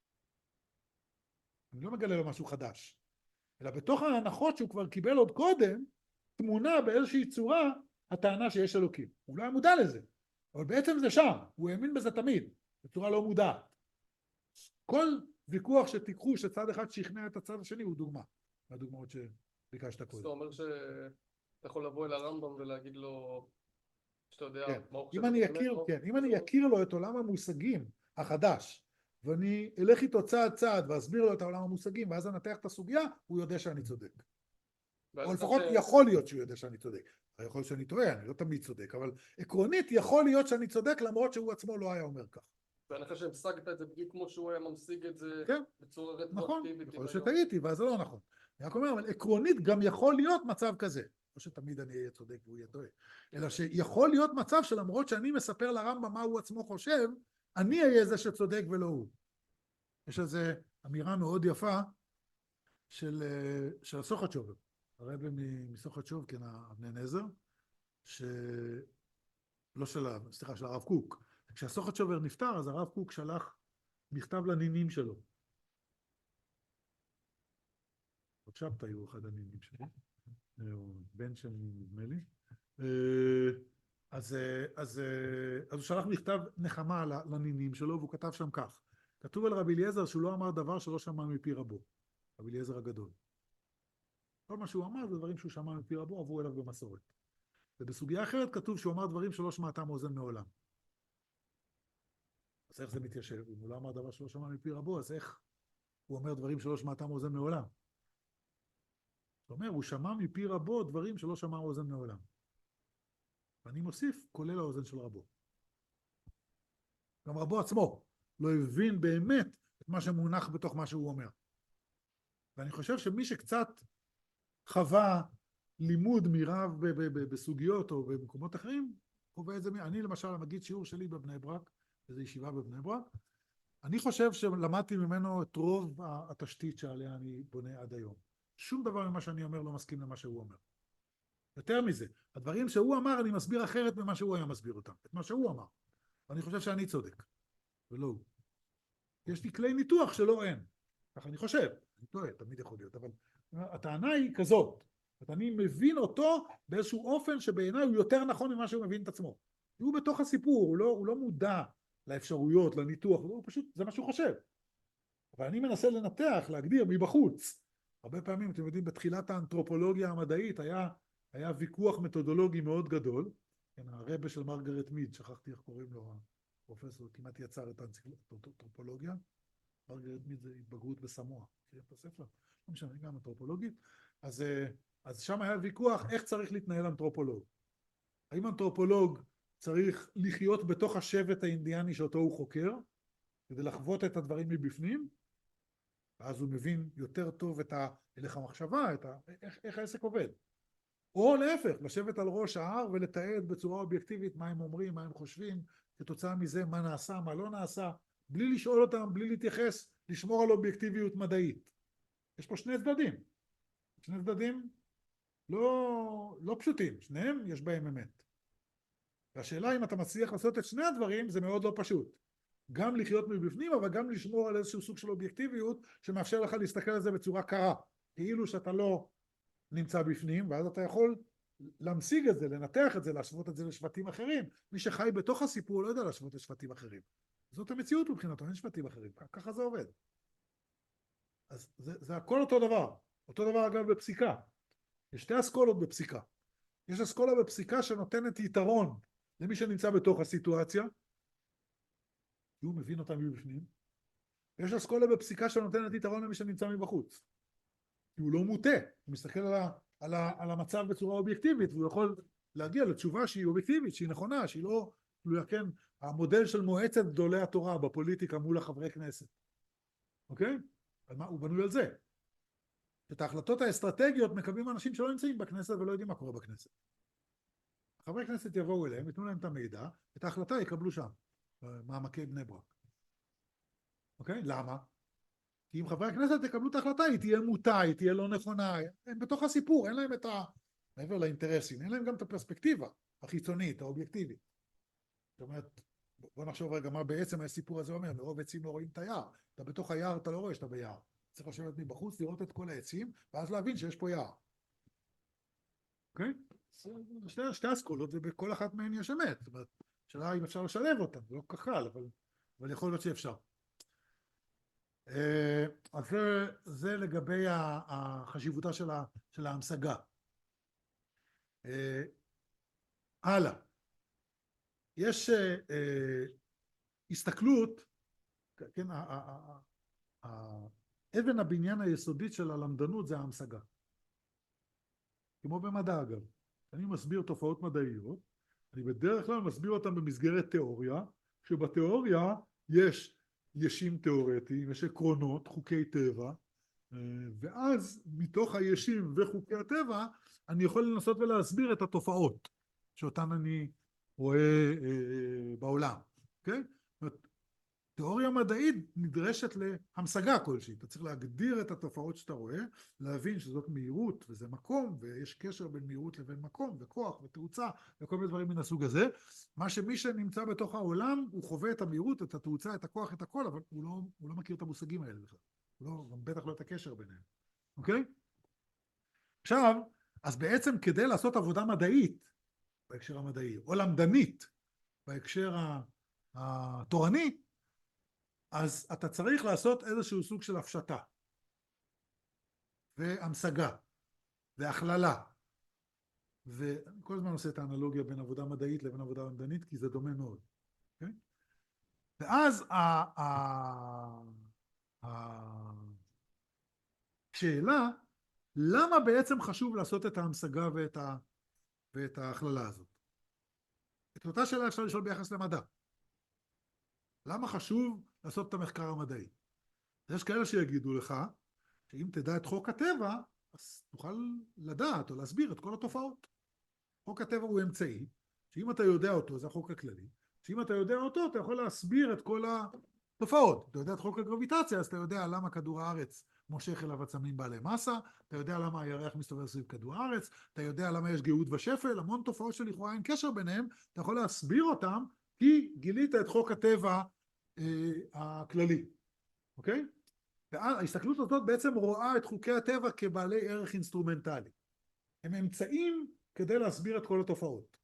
אני לא מגלה לו משהו חדש. אלא בתוך ההנחות שהוא כבר קיבל עוד קודם, תמונה באיזושהי צורה הטענה שיש אלוקים. הוא לא היה מודע לזה, אבל בעצם זה שם, הוא האמין בזה תמיד, בצורה לא מודעת. כל ויכוח שתיקחו שצד אחד שכנע את הצד השני הוא דוגמה, מהדוגמאות שביקשת קודם. זאת אומרת שאתה יכול לבוא אל הרמב"ם ולהגיד לו שאתה יודע כן. מה הוא חושב. אם אני אכיר, כן, אם אני אכיר לו את עולם המושגים החדש, ואני אלך איתו צעד צעד ואסביר לו את העולם המושגים ואז אנתח את הסוגיה, הוא יודע שאני צודק. או לפחות יכול להיות שהוא יודע שאני צודק. יכול להיות שאני טועה, אני לא תמיד צודק, אבל עקרונית יכול להיות שאני צודק למרות שהוא עצמו לא היה אומר כך. בהנחה שהמשגת את זה בדיוק כמו שהוא היה ממשיג את זה, כן, בצורה רטרואקטיבית. נכון, יכול להיות שטעיתי, ואז זה לא נכון. אני רק אומר, אבל עקרונית גם יכול להיות מצב כזה. לא שתמיד אני אהיה צודק והוא יהיה טועה, אלא שיכול להיות מצב שלמרות שאני מספר לרמב"ם מה הוא עצמו חושב, אני אהיה זה שצודק ולא הוא. יש איזו אמירה מאוד יפה של, של הסוחצ'ובר, הרבי מסוחצ'וב, כן, אבני נזר, שלא של, סליחה, של הרב קוק. כשהסוחצ'ובר נפטר, אז הרב קוק שלח מכתב לנינים שלו. עוד שבתא היו אחד הנינים שלו, בן של נדמה לי. אז, אז, אז הוא שלח מכתב נחמה לנינים שלו, והוא כתב שם כך. כתוב על רבי אליעזר שהוא לא אמר דבר שלא שמע מפי רבו, רבי אליעזר הגדול. כל מה שהוא אמר זה דברים שהוא שמע מפי רבו, עברו אליו במסורת. ובסוגיה אחרת כתוב שהוא אמר דברים שלא שמעתם מאוזן מעולם. אז איך זה מתיישב? אם הוא לא אמר דבר שלא שמע מפי רבו, אז איך הוא אומר דברים שלא שמעתם מאוזן מעולם? זאת אומרת, הוא שמע מפי רבו דברים שלא שמע מאוזן מעולם. ואני מוסיף, כולל האוזן של רבו. גם רבו עצמו לא הבין באמת את מה שמונח בתוך מה שהוא אומר. ואני חושב שמי שקצת חווה לימוד מרב בסוגיות או במקומות אחרים, חווה את זה. אני למשל מגיד שיעור שלי בבני ברק, איזו ישיבה בבני ברק, אני חושב שלמדתי ממנו את רוב התשתית שעליה אני בונה עד היום. שום דבר ממה שאני אומר לא מסכים למה שהוא אומר. יותר מזה, הדברים שהוא אמר אני מסביר אחרת ממה שהוא היה מסביר אותם, את מה שהוא אמר. ואני חושב שאני צודק, ולא הוא. יש לי כלי ניתוח שלא אין. כך אני חושב, אני טועה, תמיד יכול להיות, אבל הטענה היא כזאת. אני מבין אותו באיזשהו אופן שבעיניי הוא יותר נכון ממה שהוא מבין את עצמו. הוא בתוך הסיפור, הוא לא, הוא לא מודע לאפשרויות, לניתוח, הוא פשוט, זה מה שהוא חושב. אבל אני מנסה לנתח, להגדיר מבחוץ. הרבה פעמים, אתם יודעים, בתחילת האנתרופולוגיה המדעית היה, היה ויכוח מתודולוגי מאוד גדול. כן, הרבה של מרגרט מיד, שכחתי איך קוראים לו, הפרופסור, כמעט יצר את האנתרופולוגיה. מרגרט מיד זה התבגרות בסמואה. מכירים את הספר? לא משנה, גם אנתרופולוגית. אז, אז שם היה ויכוח איך צריך להתנהל אנתרופולוג. האם אנתרופולוג צריך לחיות בתוך השבט האינדיאני שאותו הוא חוקר, כדי לחוות את הדברים מבפנים, ואז הוא מבין יותר טוב את הלך המחשבה, את ה... איך, איך העסק עובד. או להפך, לשבת על ראש ההר ולתעד בצורה אובייקטיבית מה הם אומרים, מה הם חושבים, כתוצאה מזה מה נעשה, מה לא נעשה, בלי לשאול אותם, בלי להתייחס, לשמור על אובייקטיביות מדעית. יש פה שני צדדים. שני צדדים לא, לא פשוטים, שניהם יש בהם אמת. והשאלה אם אתה מצליח לעשות את שני הדברים, זה מאוד לא פשוט. גם לחיות מבפנים, אבל גם לשמור על איזשהו סוג של אובייקטיביות, שמאפשר לך להסתכל על זה בצורה קרה. כאילו שאתה לא נמצא בפנים, ואז אתה יכול להמשיג את זה, לנתח את זה, להשוות את זה לשבטים אחרים. מי שחי בתוך הסיפור לא יודע להשוות לשבטים אחרים. זאת המציאות מבחינתו, אין שבטים אחרים. ככה זה עובד. אז זה, זה הכל אותו דבר. אותו דבר אגב בפסיקה. יש שתי אסכולות בפסיקה. יש אסכולה בפסיקה שנותנת יתרון למי שנמצא בתוך הסיטואציה, כי הוא מבין אותה מבפנים. יש אסכולה בפסיקה שנותנת יתרון למי שנמצא מבחוץ. כי הוא לא מוטה, הוא מסתכל על, ה, על, ה, על המצב בצורה אובייקטיבית, והוא יכול להגיע לתשובה שהיא אובייקטיבית, שהיא נכונה, שהיא לא, כן, המודל של מועצת גדולי התורה בפוליטיקה מול החברי כנסת. אוקיי? על מה, הוא בנוי על זה. את ההחלטות האסטרטגיות מקבלים אנשים שלא נמצאים בכנסת ולא יודעים מה קורה בכנסת. חברי כנסת יבואו אליהם, יתנו להם את המידע, את ההחלטה יקבלו שם, במעמקי בני ברק. אוקיי? למה? כי אם חברי הכנסת יקבלו את ההחלטה, היא תהיה מוטה, היא תהיה לא נכונה, הם בתוך הסיפור, אין להם את ה... מעבר לאינטרסים, אין להם גם את הפרספקטיבה החיצונית, האובייקטיבית. זאת אומרת, בוא נחשוב רגע מה בעצם הסיפור הזה אומר, מרוב עצים לא רואים את היער, אתה בתוך היער, אתה לא רואה שאתה ביער. צריך לשבת מבחוץ, לראות את כל העצים, ואז להבין שיש פה יער. אוקיי? שתי, שתי אסכולות, ובכל אחת מהן יש אמת. זאת אומרת, שאלה אם אפשר לשלב אותן, זה לא כל כך קל, אבל, אבל יכול להיות שאפשר. אז זה, זה לגבי החשיבותה של, ה, של ההמשגה. הלאה. יש הסתכלות, כן, אבן הבניין היסודית של הלמדנות זה ההמשגה. כמו במדע אגב. אני מסביר תופעות מדעיות, אני בדרך כלל מסביר אותן במסגרת תיאוריה, שבתיאוריה יש ישים תיאורטיים, יש עקרונות, חוקי טבע, ואז מתוך הישים וחוקי הטבע אני יכול לנסות ולהסביר את התופעות שאותן אני רואה בעולם. אוקיי? תיאוריה מדעית נדרשת להמשגה כלשהי, אתה צריך להגדיר את התופעות שאתה רואה, להבין שזאת מהירות וזה מקום, ויש קשר בין מהירות לבין מקום, וכוח ותאוצה, וכל מיני דברים מן הסוג הזה. מה שמי שנמצא בתוך העולם, הוא חווה את המהירות, את התאוצה, את הכוח, את הכל, אבל הוא לא, הוא לא מכיר את המושגים האלה בכלל. הוא לא, גם בטח לא את הקשר ביניהם. אוקיי? עכשיו, אז בעצם כדי לעשות עבודה מדעית, בהקשר המדעי, או למדנית, בהקשר התורני, אז אתה צריך לעשות איזשהו סוג של הפשטה, והמשגה, והכללה, וכל הזמן עושה את האנלוגיה בין עבודה מדעית לבין עבודה למדנית, כי זה דומה מאוד. Okay? ואז השאלה, למה בעצם חשוב לעשות את ההמשגה ואת, ה... ואת ההכללה הזאת? את אותה שאלה אפשר לשאול ביחס למדע. למה חשוב לעשות את המחקר המדעי? יש כאלה שיגידו לך, שאם תדע את חוק הטבע, אז תוכל לדעת או להסביר את כל התופעות. חוק הטבע הוא אמצעי, שאם אתה יודע אותו, זה החוק הכללי, שאם אתה יודע אותו, אתה יכול להסביר את כל התופעות. אתה יודע את חוק הגרביטציה, אז אתה יודע למה כדור הארץ מושך אליו עצמים בעלי מסה, אתה יודע למה הירח מסתובב סביב כדור הארץ, אתה יודע למה יש גאות ושפל, המון תופעות שלכאורה אין קשר ביניהם, אתה יכול להסביר אותם, כי גילית את חוק הטבע אה, הכללי. אוקיי? וההסתכלות הזאת בעצם רואה את חוקי הטבע כבעלי ערך אינסטרומנטלי. הם אמצעים כדי להסביר את כל התופעות.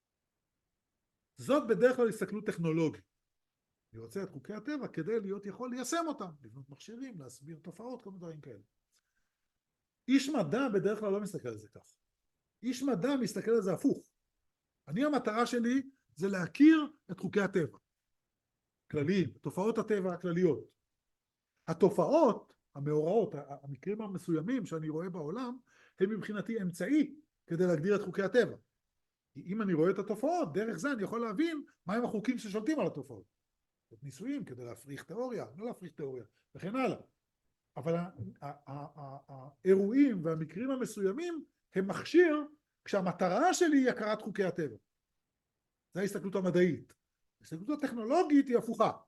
זאת בדרך כלל הסתכלות טכנולוגית. אני רוצה את חוקי הטבע כדי להיות יכול ליישם אותם, לבנות מכשירים, להסביר תופעות, כל מיני דברים כאלה. איש מדע בדרך כלל לא מסתכל על זה כך. איש מדע מסתכל על זה הפוך. אני המטרה שלי זה להכיר את חוקי הטבע. כלליים, תופעות הטבע הכלליות. התופעות, המאורעות, המקרים המסוימים שאני רואה בעולם, הם מבחינתי אמצעי כדי להגדיר את חוקי הטבע. אם אני רואה את התופעות, דרך זה אני יכול להבין מהם החוקים ששולטים על התופעות. את ניסויים כדי להפריך תיאוריה, לא להפריך תיאוריה, וכן הלאה. אבל האירועים והמקרים המסוימים הם מכשיר כשהמטרה שלי היא הכרת חוקי הטבע. זו ההסתכלות המדעית. ההסתכלות הטכנולוגית היא הפוכה.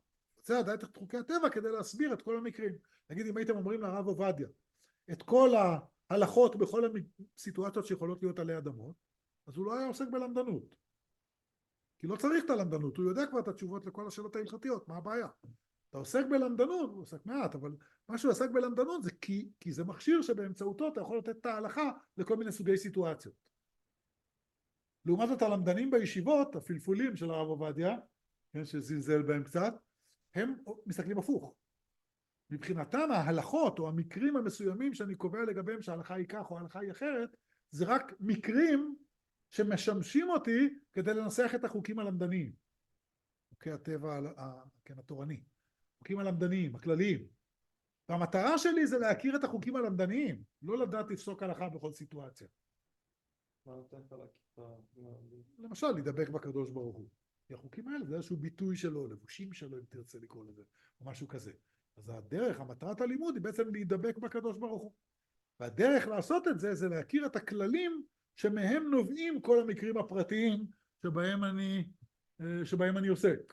זה עדיין את חוקי הטבע כדי להסביר את כל המקרים. נגיד אם הייתם אומרים לרב עובדיה את כל ההלכות בכל הסיטואציות שיכולות להיות עלי אדמות, אז הוא לא היה עוסק בלמדנות. כי לא צריך את הלמדנות, הוא יודע כבר את התשובות לכל השאלות ההלכתיות, מה הבעיה? אתה עוסק בלמדנות, הוא עוסק מעט, אבל מה שהוא עוסק בלמדנות זה כי, כי זה מכשיר שבאמצעותו אתה יכול לתת את ההלכה לכל מיני סוגי סיטואציות. לעומת זאת הלמדנים בישיבות, הפלפולים של הרב עובדיה, כן, שזלזל בהם קצת, הם מסתכלים הפוך. מבחינתם ההלכות או המקרים המסוימים שאני קובע לגביהם שההלכה היא כך או ההלכה היא אחרת, זה רק מקרים שמשמשים אותי כדי לנסח את החוקים הלמדניים. חוקי הטבע, כן, התורני. חוקים הלמדניים, הכלליים. והמטרה שלי זה להכיר את החוקים הלמדניים, לא לדעת לפסוק הלכה בכל סיטואציה. מה נותן לך להכיר? למשל, להידבק בקדוש ברוך הוא. החוקים האלה זה איזשהו ביטוי שלו, לבושים שלו, אם תרצה לקרוא לזה, או משהו כזה. אז הדרך, המטרת הלימוד היא בעצם להידבק בקדוש ברוך הוא. והדרך לעשות את זה, זה להכיר את הכללים שמהם נובעים כל המקרים הפרטיים שבהם אני, שבהם אני עוסק.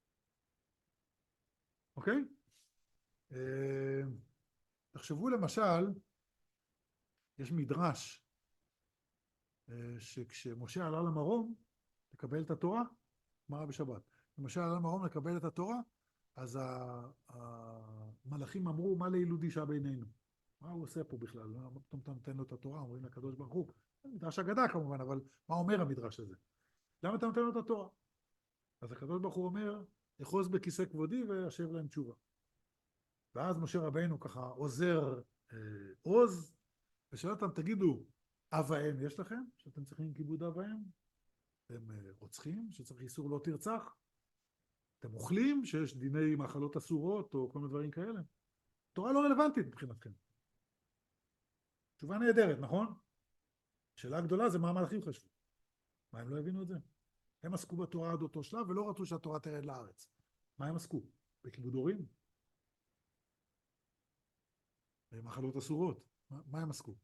אוקיי? תחשבו למשל, יש מדרש שכשמשה עלה למרום לקבל את התורה, מראה בשבת, כשמשה עלה למרום לקבל את התורה, אז המלאכים אמרו, מה לילוד אישה בינינו? מה הוא עושה פה בכלל? מה פתאום אתה נותן לו את התורה? אומרים לקדוש ברוך הוא. מדרש אגדה כמובן, אבל מה אומר המדרש הזה? למה אתה נותן לו את התורה? אז הקדוש ברוך הוא אומר, אחוז בכיסא כבודי וישב להם תשובה. ואז משה רבינו ככה עוזר אה, עוז, ושאל אותם, תגידו, אב ואם יש לכם? שאתם צריכים כיבוד אב ואם? אתם אה, רוצחים? שצריך איסור לא תרצח? אתם אוכלים? שיש דיני מאכלות אסורות או כל מיני דברים כאלה? תורה לא רלוונטית מבחינתכם. תשובה נהדרת, נכון? השאלה הגדולה זה מה המלאכים חשבו. מה, הם לא הבינו את זה? הם עסקו בתורה עד אותו שלב ולא רצו שהתורה תרד לארץ. מה הם עסקו? בכיבוד הורים? במאכלות אסורות? מה, מה הם עסקו?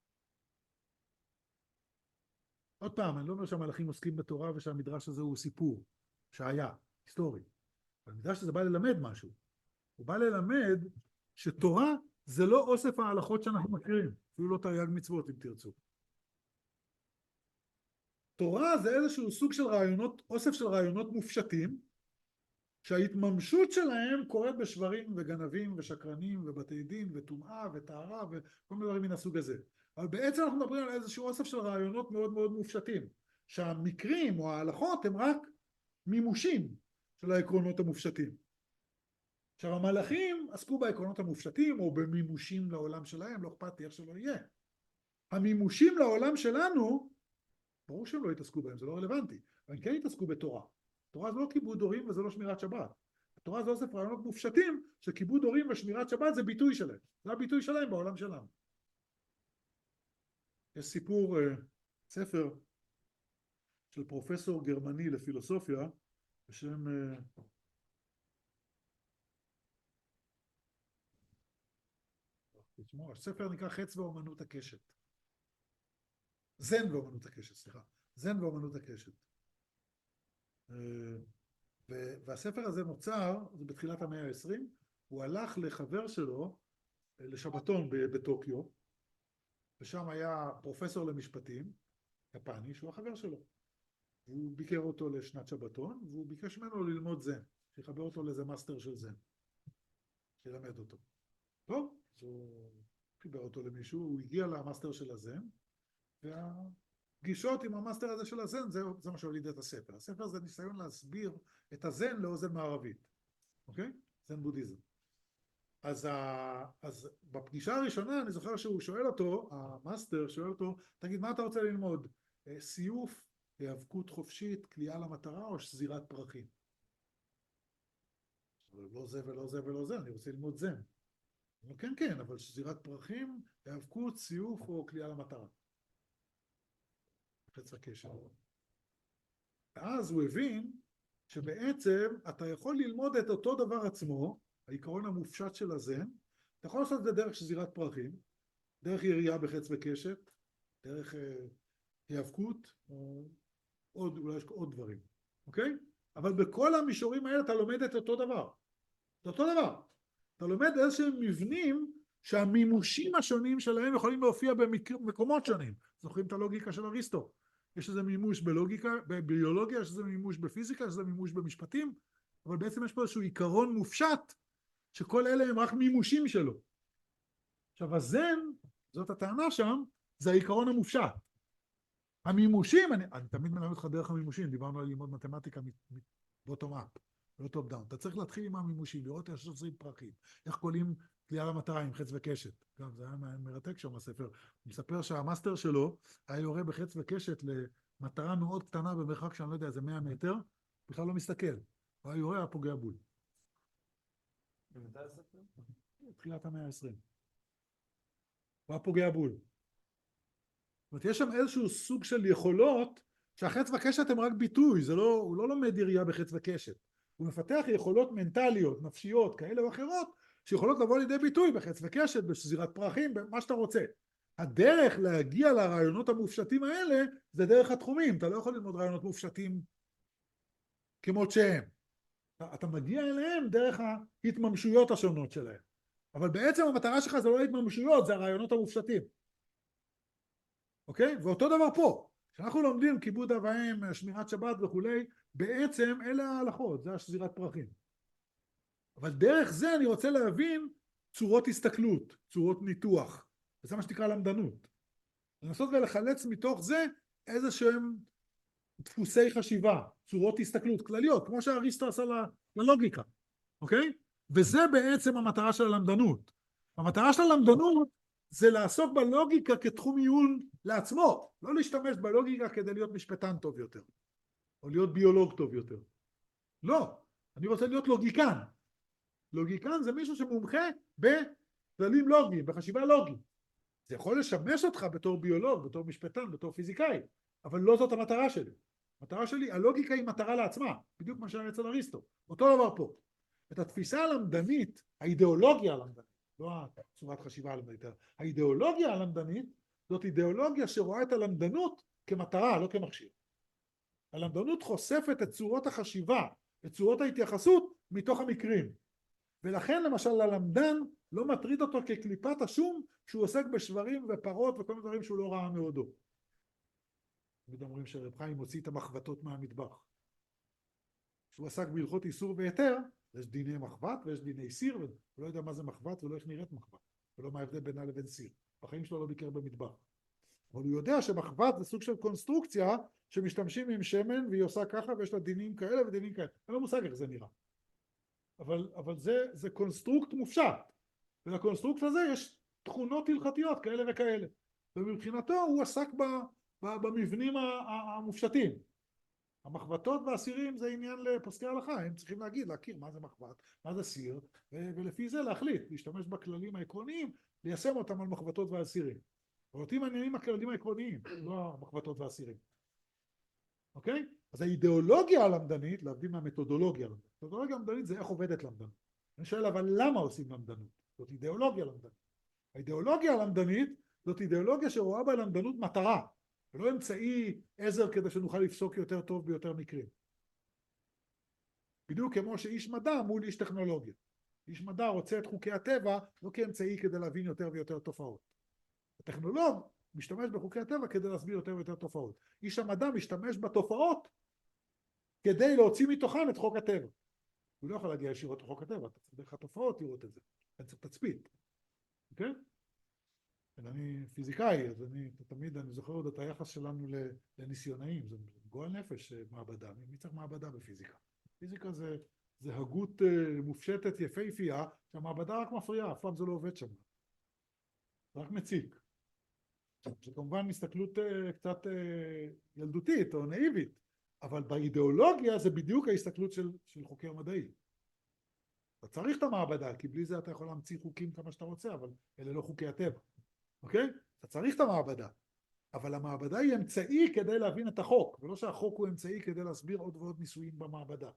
עוד פעם, אני לא אומר שהמלאכים עוסקים בתורה ושהמדרש הזה הוא סיפור שהיה, היסטורי. אבל המדרש הזה בא ללמד משהו. הוא בא ללמד שתורה זה לא אוסף ההלכות שאנחנו מכירים, אפילו לא תרי"ג מצוות אם תרצו. תורה זה איזשהו סוג של רעיונות, אוסף של רעיונות מופשטים, שההתממשות שלהם קורית בשברים וגנבים ושקרנים ובתי דין וטומאה וטהרה וכל מיני דברים מן הסוג הזה. אבל בעצם אנחנו מדברים על איזשהו אוסף של רעיונות מאוד מאוד מופשטים, שהמקרים או ההלכות הם רק מימושים של העקרונות המופשטים. עכשיו המלאכים עסקו בעקרונות המופשטים או במימושים לעולם שלהם, לא אכפת לי איך שלא יהיה. המימושים לעולם שלנו, ברור שהם לא התעסקו בהם, זה לא רלוונטי, אבל הם כן התעסקו בתורה. תורה זה לא כיבוד הורים וזה לא שמירת שבת. התורה זה אוסף רעיונות מופשטים שכיבוד הורים ושמירת שבת זה ביטוי שלהם. זה הביטוי שלהם בעולם שלנו. יש סיפור, ספר של פרופסור גרמני לפילוסופיה בשם הספר נקרא חץ ואומנות הקשת. זן ואומנות הקשת, סליחה. זן ואומנות הקשט. והספר הזה נוצר, זה בתחילת המאה העשרים, הוא הלך לחבר שלו לשבתון בטוקיו, ושם היה פרופסור למשפטים, יפני, שהוא החבר שלו. הוא ביקר אותו לשנת שבתון, והוא ביקש ממנו ללמוד זן, שיחבר אותו לאיזה מאסטר של זן, שילמד אותו. טוב, אז הוא חיבר אותו למישהו, הוא הגיע למאסטר של הזן, והפגישות עם המאסטר הזה של הזן, זה, זה מה שהוליד את הספר. הספר זה ניסיון להסביר את הזן לאוזן מערבית, אוקיי? זן בודהיזם. אז, ה... אז בפגישה הראשונה אני זוכר שהוא שואל אותו, המאסטר שואל אותו, תגיד, מה אתה רוצה ללמוד? סיוף, היאבקות חופשית, כליאה למטרה או שזירת פרחים? לא זה ולא זה ולא זה, אני רוצה ללמוד זן. כן, כן, אבל שזירת פרחים, היאבקות, סיוף או כליאה למטרה. חץ הקשר. ואז הוא הבין שבעצם אתה יכול ללמוד את אותו דבר עצמו, העיקרון המופשט של הזן, אתה יכול לעשות את זה דרך שזירת פרחים, דרך ירייה בחץ וקשת, דרך אה, היאבקות, או עוד, אולי יש עוד דברים, אוקיי? אבל בכל המישורים האלה אתה לומד את אותו דבר. זה אותו דבר. אתה לומד איזשהם מבנים שהמימושים השונים שלהם יכולים להופיע במקומות שונים. זוכרים את הלוגיקה של אריסטו? יש איזה מימוש בלוגיקה, בביולוגיה, יש איזה מימוש בפיזיקה, יש איזה מימוש במשפטים, אבל בעצם יש פה איזשהו עיקרון מופשט, שכל אלה הם רק מימושים שלו. עכשיו, הזן, זאת הטענה שם, זה העיקרון המופשט. המימושים, אני, אני תמיד מלמד אותך דרך המימושים, דיברנו על ללמוד מתמטיקה בוטום אפ, לא טופ דאון. אתה צריך להתחיל עם המימושים, לראות איך שעושים פרחים, איך קולים כלייה למטרה עם חץ וקשת. גם זה היה מרתק שם הספר. הוא מספר שהמאסטר שלו היה יורה בחץ וקשת למטרה מאוד קטנה במרחק שאני לא יודע, איזה מאה מטר, בכלל לא מסתכל. הוא היה יורה, היה פוגע בול. ומתי הספר? תחילת המאה העשרים. הוא היה פוגע בול. זאת אומרת, יש שם איזשהו סוג של יכולות שהחץ וקשת הם רק ביטוי, זה לא, הוא לא לומד ירייה בחץ וקשת. הוא מפתח יכולות מנטליות, נפשיות, כאלה או אחרות, שיכולות לבוא לידי ביטוי בחץ וקשת, בשזירת פרחים, במה שאתה רוצה. הדרך להגיע לרעיונות המופשטים האלה, זה דרך התחומים. אתה לא יכול ללמוד רעיונות מופשטים כמות שהם. אתה, אתה מגיע אליהם דרך ההתממשויות השונות שלהם. אבל בעצם המטרה שלך זה לא ההתממשויות, זה הרעיונות המופשטים. אוקיי? ואותו דבר פה. כשאנחנו לומדים כיבוד אב ואם, שמירת שבת וכולי, בעצם אלה ההלכות, זה השזירת פרחים. אבל דרך זה אני רוצה להבין צורות הסתכלות, צורות ניתוח. וזה מה שנקרא למדנות. לנסות ולחלץ מתוך זה איזה שהם דפוסי חשיבה, צורות הסתכלות כלליות, כמו שהאריסטו עשה ללוגיקה. אוקיי? וזה בעצם המטרה של הלמדנות. המטרה של הלמדנות זה לעסוק בלוגיקה כתחום עיון לעצמו, לא להשתמש בלוגיקה כדי להיות משפטן טוב יותר, או להיות ביולוג טוב יותר. לא, אני רוצה להיות לוגיקן. לוגיקן זה מישהו שמומחה בכללים לוגיים, בחשיבה לוגית. זה יכול לשמש אותך בתור ביולוג, בתור משפטן, בתור פיזיקאי, אבל לא זאת המטרה שלי. המטרה שלי, הלוגיקה היא מטרה לעצמה, בדיוק מה שהיה אצל אריסטו. אותו דבר פה. את התפיסה הלמדנית, האידיאולוגיה הלמדנית, לא צורת חשיבה הלמדנית, האידיאולוגיה הלמדנית, זאת אידיאולוגיה שרואה את הלמדנות כמטרה, לא כמכשיר. הלמדנות חושפת את צורות החשיבה, את צורות ההתייחסות מתוך המקרים. ולכן למשל ללמדן לא מטריד אותו כקליפת השום שהוא עוסק בשברים ופרות וכל מיני דברים שהוא לא ראה מעודו. תמיד אומרים שרב חיים הוציא את המחבטות מהמטבח. כשהוא עסק בהלכות איסור והיתר, יש דיני מחבט ויש דיני סיר, והוא לא יודע מה זה מחבט ולא איך נראית מחבט, ולא מה ההבדל בינה לבין סיר. בחיים שלו לא ביקר במטבח. אבל הוא יודע שמחבט זה סוג של קונסטרוקציה שמשתמשים עם שמן והיא עושה ככה ויש לה דינים כאלה ודינים כאלה. אין לו מושג איך זה נראה. אבל, אבל זה, זה קונסטרוקט מופשט. ולקונסטרוקט הזה יש תכונות הלכתיות כאלה וכאלה. ומבחינתו הוא עסק ב, ב, במבנים המופשטים. המחבטות והסירים זה עניין לפוסקי ההלכה, הם צריכים להגיד, להכיר מה זה מחבט, מה זה סיר, ו- ולפי זה להחליט, להשתמש בכללים העקרוניים, ליישם אותם על מחבטות והסירים. ואותי מעניינים הכללים העקרוניים, לא המחבטות והסירים. אוקיי? אז האידיאולוגיה הלמדנית, להבדיל מהמתודולוגיה הלמדנית. המתודולוגיה הלמדנית זה איך עובדת למדנות. אני שואל, אבל למה עושים למדנות? זאת אידיאולוגיה למדנית. האידיאולוגיה הלמדנית זאת אידיאולוגיה שרואה בה למדנות מטרה. ולא אמצעי עזר כדי שנוכל לפסוק יותר טוב ביותר מקרים. בדיוק כמו שאיש מדע מול איש טכנולוגיה. איש מדע רוצה את חוקי הטבע לא כאמצעי כדי להבין יותר ויותר תופעות. הטכנולוג משתמש בחוקי הטבע כדי להסביר יותר ויותר תופעות. איש המדע משתמש בתופעות כדי להוציא מתוכן את חוק הטבע. הוא לא יכול להגיע ישירות לחוק הטבע, אתה צריך דרך התופעות לראות את זה. אתה צריך תצפית. אוקיי? אני פיזיקאי, אז אני תמיד, אני זוכר עוד את היחס שלנו לניסיונאים, זה גועל נפש מעבדה, מי צריך מעבדה בפיזיקה? פיזיקה זה, זה הגות מופשטת יפהפייה, שהמעבדה רק מפריעה, אף פעם זה לא עובד שם. זה רק מציק. זה כמובן הסתכלות קצת ילדותית או נאיבית, אבל באידיאולוגיה זה בדיוק ההסתכלות של, של חוקר מדעי. אתה צריך את המעבדה, כי בלי זה אתה יכול להמציא חוקים כמה שאתה רוצה, אבל אלה לא חוקי הטבע. אוקיי? אתה צריך את המעבדה, אבל המעבדה היא אמצעי כדי להבין את החוק, ולא שהחוק הוא אמצעי כדי להסביר עוד ועוד ניסויים במעבדה.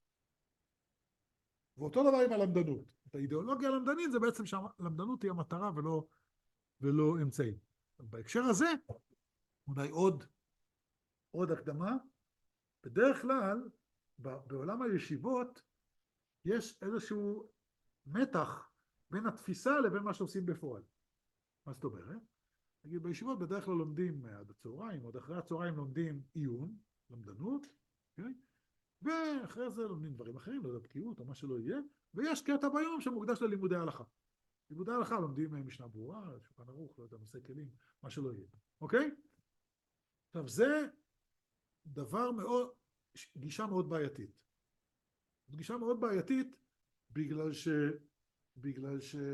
ואותו דבר עם הלמדנות. את האידיאולוגיה הלמדנית זה בעצם שהלמדנות היא המטרה ולא, ולא אמצעי. בהקשר הזה, אולי עוד, עוד הקדמה, בדרך כלל, בעולם הישיבות, יש איזשהו מתח בין התפיסה לבין מה שעושים בפועל. מה זאת אומרת? נגיד בישיבות בדרך כלל לומדים עד הצהריים, עוד אחרי הצהריים לומדים עיון, למדנות, okay? ואחרי זה לומדים דברים אחרים, לא יודע, בקיאות או מה שלא יהיה, ויש קטע ביום שמוקדש ללימודי הלכה. לימודי הלכה לומדים משנה ברורה, שולחן ערוך, לא יודע, נושא כלים, מה שלא יהיה, אוקיי? עכשיו זה דבר מאוד, גישה מאוד בעייתית. גישה מאוד בעייתית בגלל ש... בגלל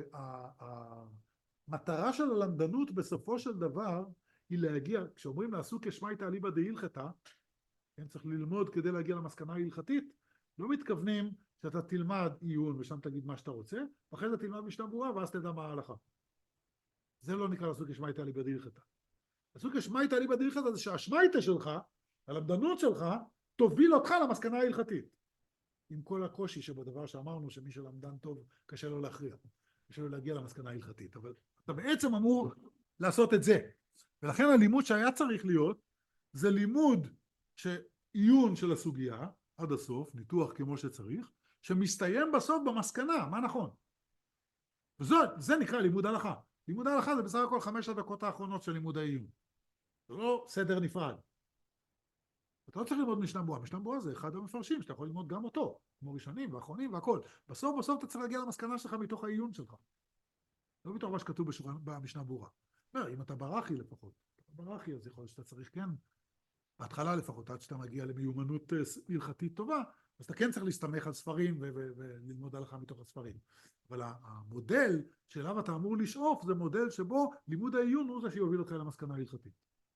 שהמטרה של הלמדנות בסופו של דבר היא להגיע, כשאומרים לעשו כשמייתא אליבא דהילכתא, כן, צריך ללמוד כדי להגיע למסקנה ההלכתית, לא מתכוונים שאתה תלמד עיון ושם תגיד מה שאתה רוצה, ואחרי זה תלמד משנה ברורה ואז תדע מה ההלכה. זה לא נקרא לעשו כשמייתא אליבא דהילכתא. לעשו כשמייתא אליבא דהילכתא זה שהשמייתא שלך, הלמדנות שלך, תוביל אותך למסקנה ההלכתית. עם כל הקושי שבדבר שאמרנו שמי שלמדן טוב קשה לו להכריע, קשה לו להגיע למסקנה ההלכתית, אבל אתה בעצם אמור לעשות את זה. ולכן הלימוד שהיה צריך להיות זה לימוד שעיון של הסוגיה עד הסוף, ניתוח כמו שצריך, שמסתיים בסוף במסקנה, מה נכון? וזה נקרא לימוד הלכה. לימוד ההלכה זה בסך הכל חמש הדקות האחרונות של לימוד העיון. זה לא סדר נפרד. אתה לא צריך ללמוד משנה ברורה. משנה ברורה זה אחד המפרשים שאתה יכול ללמוד גם אותו, כמו ראשונים ואחרונים והכל. בסוף בסוף אתה צריך להגיע למסקנה שלך מתוך העיון שלך. לא מתוך מה שכתוב במשנה ברורה. אם אתה ברחי לפחות, ברחי אז יכול להיות שאתה צריך כן, בהתחלה לפחות, עד שאתה מגיע למיומנות הלכתית טובה, אז אתה כן צריך להסתמך על ספרים וללמוד הלכה מתוך הספרים. אבל המודל שאליו אתה אמור לשאוף זה מודל שבו לימוד העיון הוא זה שיוביל אותך למסקנה הלכתית.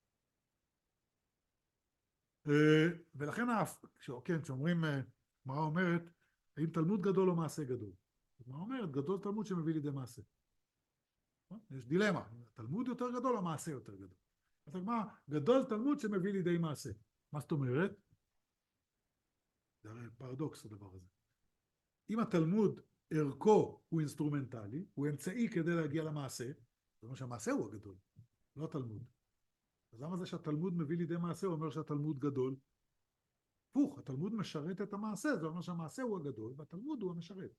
ולכן, כן, כשאומרים, מה אומרת, האם תלמוד גדול או מעשה גדול? מה אומרת? גדול תלמוד שמביא לידי מעשה. יש דילמה, תלמוד יותר גדול או מעשה יותר גדול? אז מה, גדול תלמוד שמביא לידי מעשה. מה זאת אומרת? זה הרי פרדוקס הדבר הזה. אם התלמוד ערכו הוא אינסטרומנטלי, הוא אמצעי כדי להגיע למעשה, זאת אומרת שהמעשה הוא הגדול, לא התלמוד. אז למה זה שהתלמוד מביא לידי מעשה, הוא אומר שהתלמוד גדול? פוך, התלמוד משרת את המעשה, זה אומר שהמעשה הוא הגדול, והתלמוד הוא המשרת.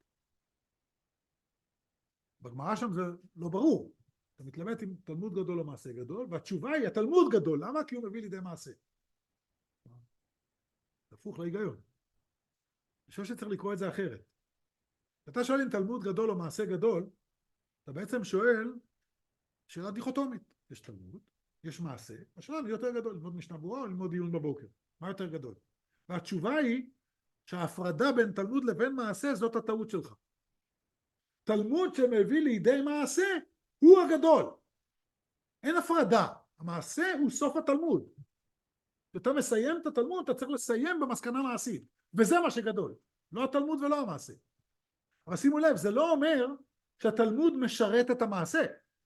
בגמרא שם זה לא ברור. אתה מתלמד עם תלמוד גדול או מעשה גדול, והתשובה היא, התלמוד גדול, למה? כי הוא מביא לידי מעשה. זה הפוך להיגיון. אני חושב שצריך לקרוא את זה אחרת. אתה שואל אם תלמוד גדול או מעשה גדול, אתה בעצם שואל שאלה דיכוטומית. יש תלמוד, יש מעשה, השאלה היא יותר גדול, ללמוד משנה ברורה או ללמוד עיון בבוקר. מה יותר גדול? והתשובה היא שההפרדה בין תלמוד לבין מעשה זאת הטעות שלך. תלמוד שמביא לידי מעשה הוא הגדול. אין הפרדה. המעשה הוא סוף התלמוד. כשאתה מסיים את התלמוד, אתה צריך לסיים במסקנה מעשית. וזה מה שגדול. לא התלמוד ולא המעשה. אבל שימו לב, זה לא אומר שהתלמוד משרת את המעשה.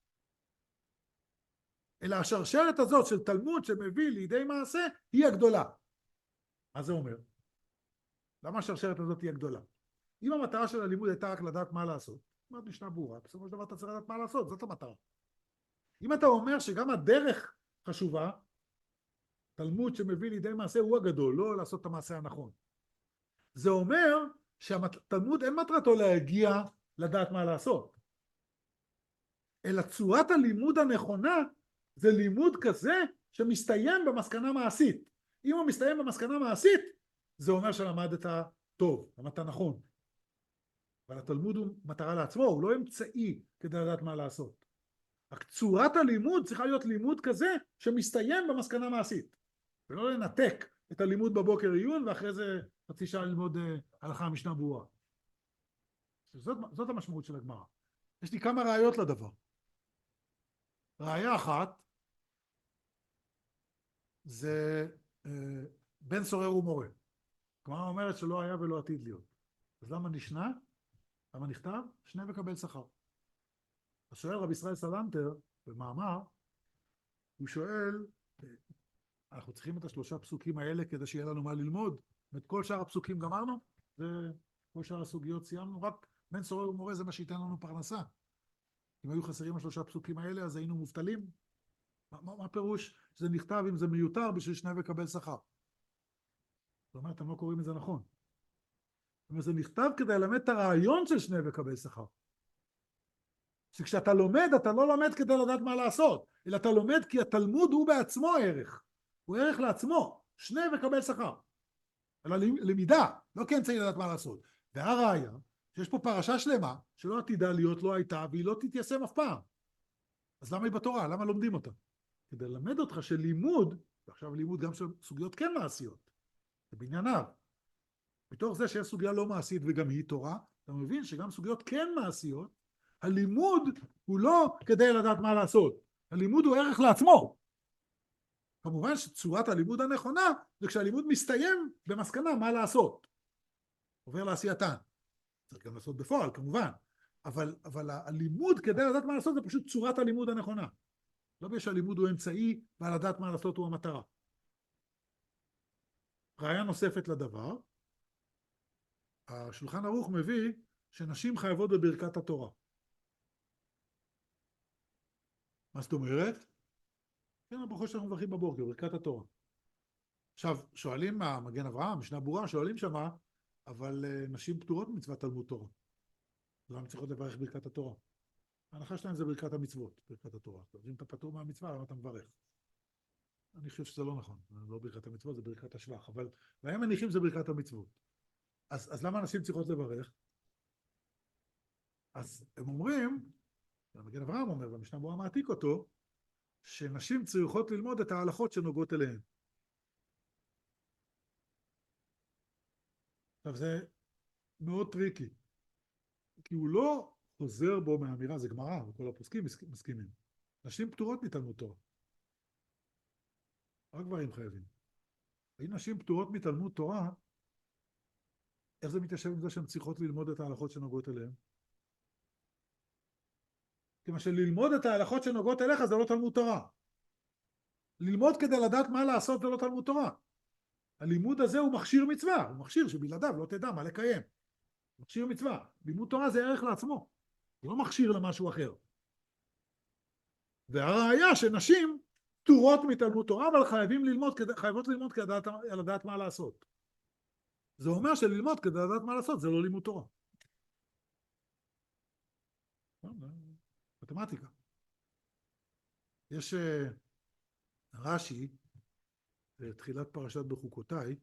אלא השרשרת הזאת של תלמוד שמביא לידי מעשה היא הגדולה. מה זה אומר? למה השרשרת הזאת היא הגדולה? אם המטרה של הלימוד הייתה רק לדעת מה לעשות, זאת משנה ברורה, בסופו של דבר אתה צריך לדעת מה לעשות, זאת המטרה. אם אתה אומר שגם הדרך חשובה, תלמוד שמביא לידי מעשה הוא הגדול, לא לעשות את המעשה הנכון. זה אומר שהתלמוד אין מטרתו להגיע לדעת מה לעשות. אלא צורת הלימוד הנכונה זה לימוד כזה שמסתיים במסקנה מעשית. אם הוא מסתיים במסקנה מעשית, זה אומר שלמדת טוב, למדת נכון. אבל התלמוד הוא מטרה לעצמו, הוא לא אמצעי כדי לדעת מה לעשות. צורת הלימוד צריכה להיות לימוד כזה שמסתיים במסקנה מעשית. ולא לנתק את הלימוד בבוקר עיון ואחרי זה חצי שעה ללמוד הלכה משנה ברורה. זאת, זאת המשמעות של הגמרא. יש לי כמה ראיות לדבר. ראיה אחת זה אה, בן סורר ומורה. הגמרא אומרת שלא היה ולא עתיד להיות. אז למה נשנה? למה נכתב? שנה וקבל שכר. אז שואל רבי ישראל סלנטר במאמר, הוא שואל, אנחנו צריכים את השלושה פסוקים האלה כדי שיהיה לנו מה ללמוד? את כל שאר הפסוקים גמרנו? וכל שאר הסוגיות סיימנו? רק בן סורר ומורה זה מה שייתן לנו פרנסה. אם היו חסרים השלושה פסוקים האלה אז היינו מובטלים? מה, מה, מה פירוש שזה נכתב אם זה מיותר בשביל שנה וקבל שכר? זאת אומרת, אתם לא קוראים את זה נכון. אבל זה נכתב כדי ללמד את הרעיון של שנה וקבל שכר. שכשאתה לומד, אתה לא לומד כדי לדעת מה לעשות, אלא אתה לומד כי התלמוד הוא בעצמו ערך. הוא ערך לעצמו, שנה וקבל שכר. אלא למידה, לא כאמצעי לדעת מה לעשות. והראיה, שיש פה פרשה שלמה, שלא עתידה להיות, לא הייתה, והיא לא תתיישם אף פעם. אז למה היא בתורה? למה לומדים אותה? כדי ללמד אותך שלימוד, ועכשיו לימוד גם של סוגיות כן מעשיות, זה בענייניו. מתוך זה שיש סוגיה לא מעשית וגם היא תורה, אתה מבין שגם סוגיות כן מעשיות, הלימוד הוא לא כדי לדעת מה לעשות, הלימוד הוא ערך לעצמו. כמובן שצורת הלימוד הנכונה זה כשהלימוד מסתיים במסקנה מה לעשות. עובר לעשייתן. צריך גם לעשות בפועל כמובן, אבל, אבל הלימוד כדי לדעת מה לעשות זה פשוט צורת הלימוד הנכונה. לא בגלל שהלימוד הוא אמצעי ולדעת מה לעשות הוא המטרה. ראיה נוספת לדבר, השולחן ערוך מביא שנשים חייבות בברכת התורה. מה זאת אומרת? כן, הברכות שאנחנו מברכים בבוקר, ברכת התורה. עכשיו, שואלים מהמגן אברהם, משנה ברורה, שואלים שמה, אבל נשים פטורות מצוות תלמוד תורה. למה צריכות לברך ברכת התורה? ההנחה שלהם זה ברכת המצוות, ברכת התורה. אם אתה פטור מהמצווה, למה אתה מברך? אני חושב שזה לא נכון, לא ברכת המצוות, זה ברכת השבח, אבל להם מניחים זה ברכת המצוות. אז, אז למה נשים צריכות לברך? אז הם אומרים, המגן אברהם אומר, והמשנה ברורה מעתיק אותו, שנשים צריכות ללמוד את ההלכות שנוגעות אליהן. עכשיו זה מאוד טריקי, כי הוא לא חוזר בו מהאמירה, זה גמרא, וכל הפוסקים מסכימים. נשים פטורות מתלמוד תורה. רק גברים חייבים. אם נשים פטורות מתלמוד תורה, איך זה מתיישב עם זה שהן צריכות ללמוד את ההלכות שנוגעות אליהן? כיוון שללמוד את ההלכות שנוגעות אליך זה לא תלמוד תורה. ללמוד כדי לדעת מה לעשות זה לא תלמוד תורה. הלימוד הזה הוא מכשיר מצווה, הוא מכשיר שבלעדיו לא תדע מה לקיים. מכשיר מצווה. לימוד תורה זה ערך לעצמו. זה לא מכשיר למשהו אחר. והראיה שנשים פטורות מתלמוד תורה, אבל חייבים ללמוד, חייבות ללמוד כדי לדעת, לדעת מה לעשות. זה אומר שללמוד כדי לדעת מה לעשות זה לא לימוד תורה. מתמטיקה. יש רש"י, בתחילת פרשת בחוקותיי,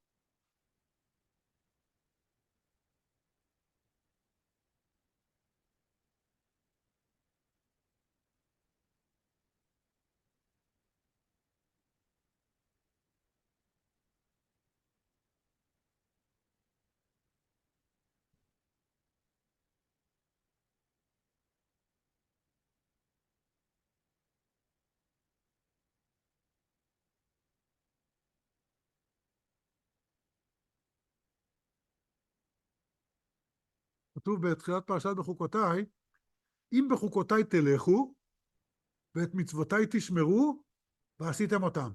כתוב בתחילת פרשת בחוקותיי, אם בחוקותיי תלכו ואת מצוותיי תשמרו ועשיתם אותם.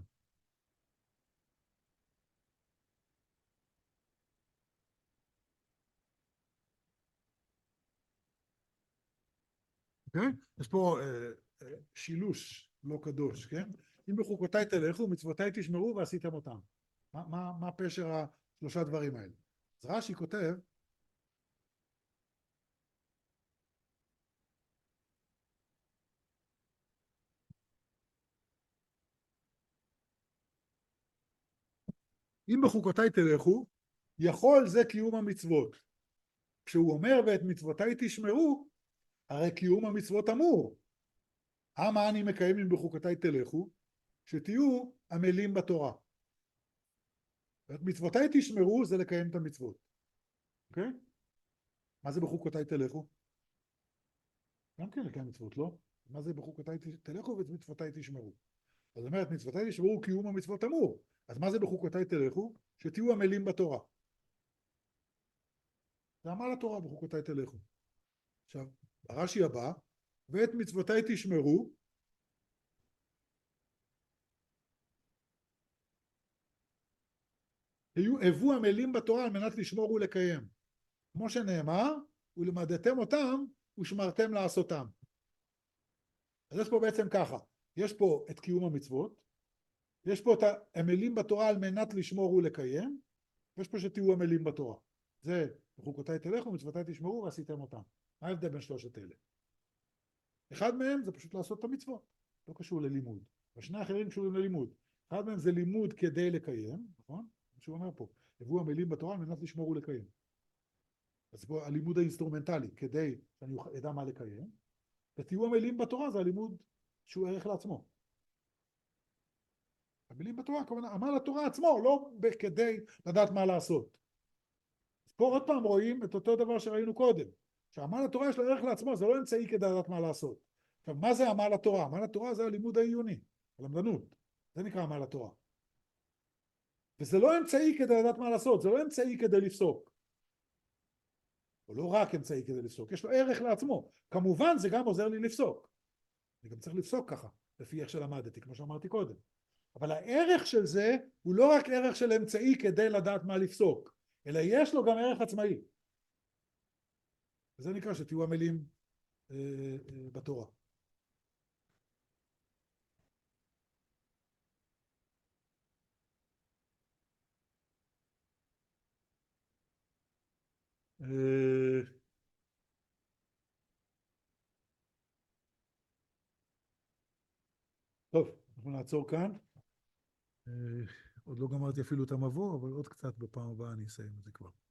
אוקיי? יש פה אה, אה, שילוש לא קדוש, כן? אם בחוקותיי תלכו ומצוותיי תשמרו ועשיתם אותם. מה, מה, מה פשר השלושה דברים האלה? אז רש"י כותב, אם בחוקותיי תלכו, יכול זה קיום המצוות. כשהוא אומר ואת מצוותיי תשמרו, הרי קיום המצוות אמור. מה אני מקיים אם בחוקותיי תלכו? שתהיו עמלים בתורה. ואת מצוותיי תשמרו זה לקיים את המצוות. אוקיי? מה זה בחוקותיי תלכו? גם כן לקיים מצוות, לא? מה זה בחוקותיי תלכו ואת מצוותיי תשמרו? זאת אומרת, מצוותיי תשמרו קיום המצוות אמור. אז מה זה בחוקותיי תלכו? שתהיו עמלים בתורה. זה עמל התורה בחוקותיי תלכו. עכשיו, הרש"י הבא, ואת מצוותיי תשמרו, היו הבו עמלים בתורה על מנת לשמור ולקיים. כמו שנאמר, ולמדתם אותם ושמרתם לעשותם. אז יש פה בעצם ככה, יש פה את קיום המצוות, יש פה את העמלים בתורה על מנת לשמור ולקיים, ויש פה שתהיו עמלים בתורה. זה בחוקותיי תלכו ומצוותיי תשמרו ועשיתם אותם. מה ההבדל בין שלושת אלה? אחד מהם זה פשוט לעשות את המצוות, לא קשור ללימוד. והשני האחרים קשורים ללימוד. אחד מהם זה לימוד כדי לקיים, נכון? מה שהוא אומר פה, הביאו המילים בתורה על מנת לשמור ולקיים. אז פה הלימוד האינסטרומנטלי, כדי שאני אדע מה לקיים, ותהיו המילים בתורה זה הלימוד שהוא ערך לעצמו. המילים בתורה, הכוונה, עמל התורה עצמו, לא כדי לדעת מה לעשות. אז פה עוד פעם רואים את אותו דבר שראינו קודם, שעמל התורה יש לו ערך לעצמו, זה לא אמצעי כדי לדעת מה לעשות. עכשיו, מה זה עמל התורה? עמל התורה זה הלימוד העיוני, הלמדנות, זה נקרא עמל התורה. וזה לא אמצעי כדי לדעת מה לעשות, זה לא אמצעי כדי לפסוק. או לא רק אמצעי כדי לפסוק, יש לו ערך לעצמו. כמובן זה גם עוזר לי לפסוק. אני גם צריך לפסוק ככה, לפי איך שלמדתי, כמו שאמרתי קודם. אבל הערך של זה הוא לא רק ערך של אמצעי כדי לדעת מה לפסוק, אלא יש לו גם ערך עצמאי. וזה נקרא שתהיו המילים אה, אה, בתורה. אה, טוב, אנחנו נעצור כאן. אה, עוד לא גמרתי אפילו את המבוא, אבל עוד קצת בפעם הבאה אני אסיים את זה כבר.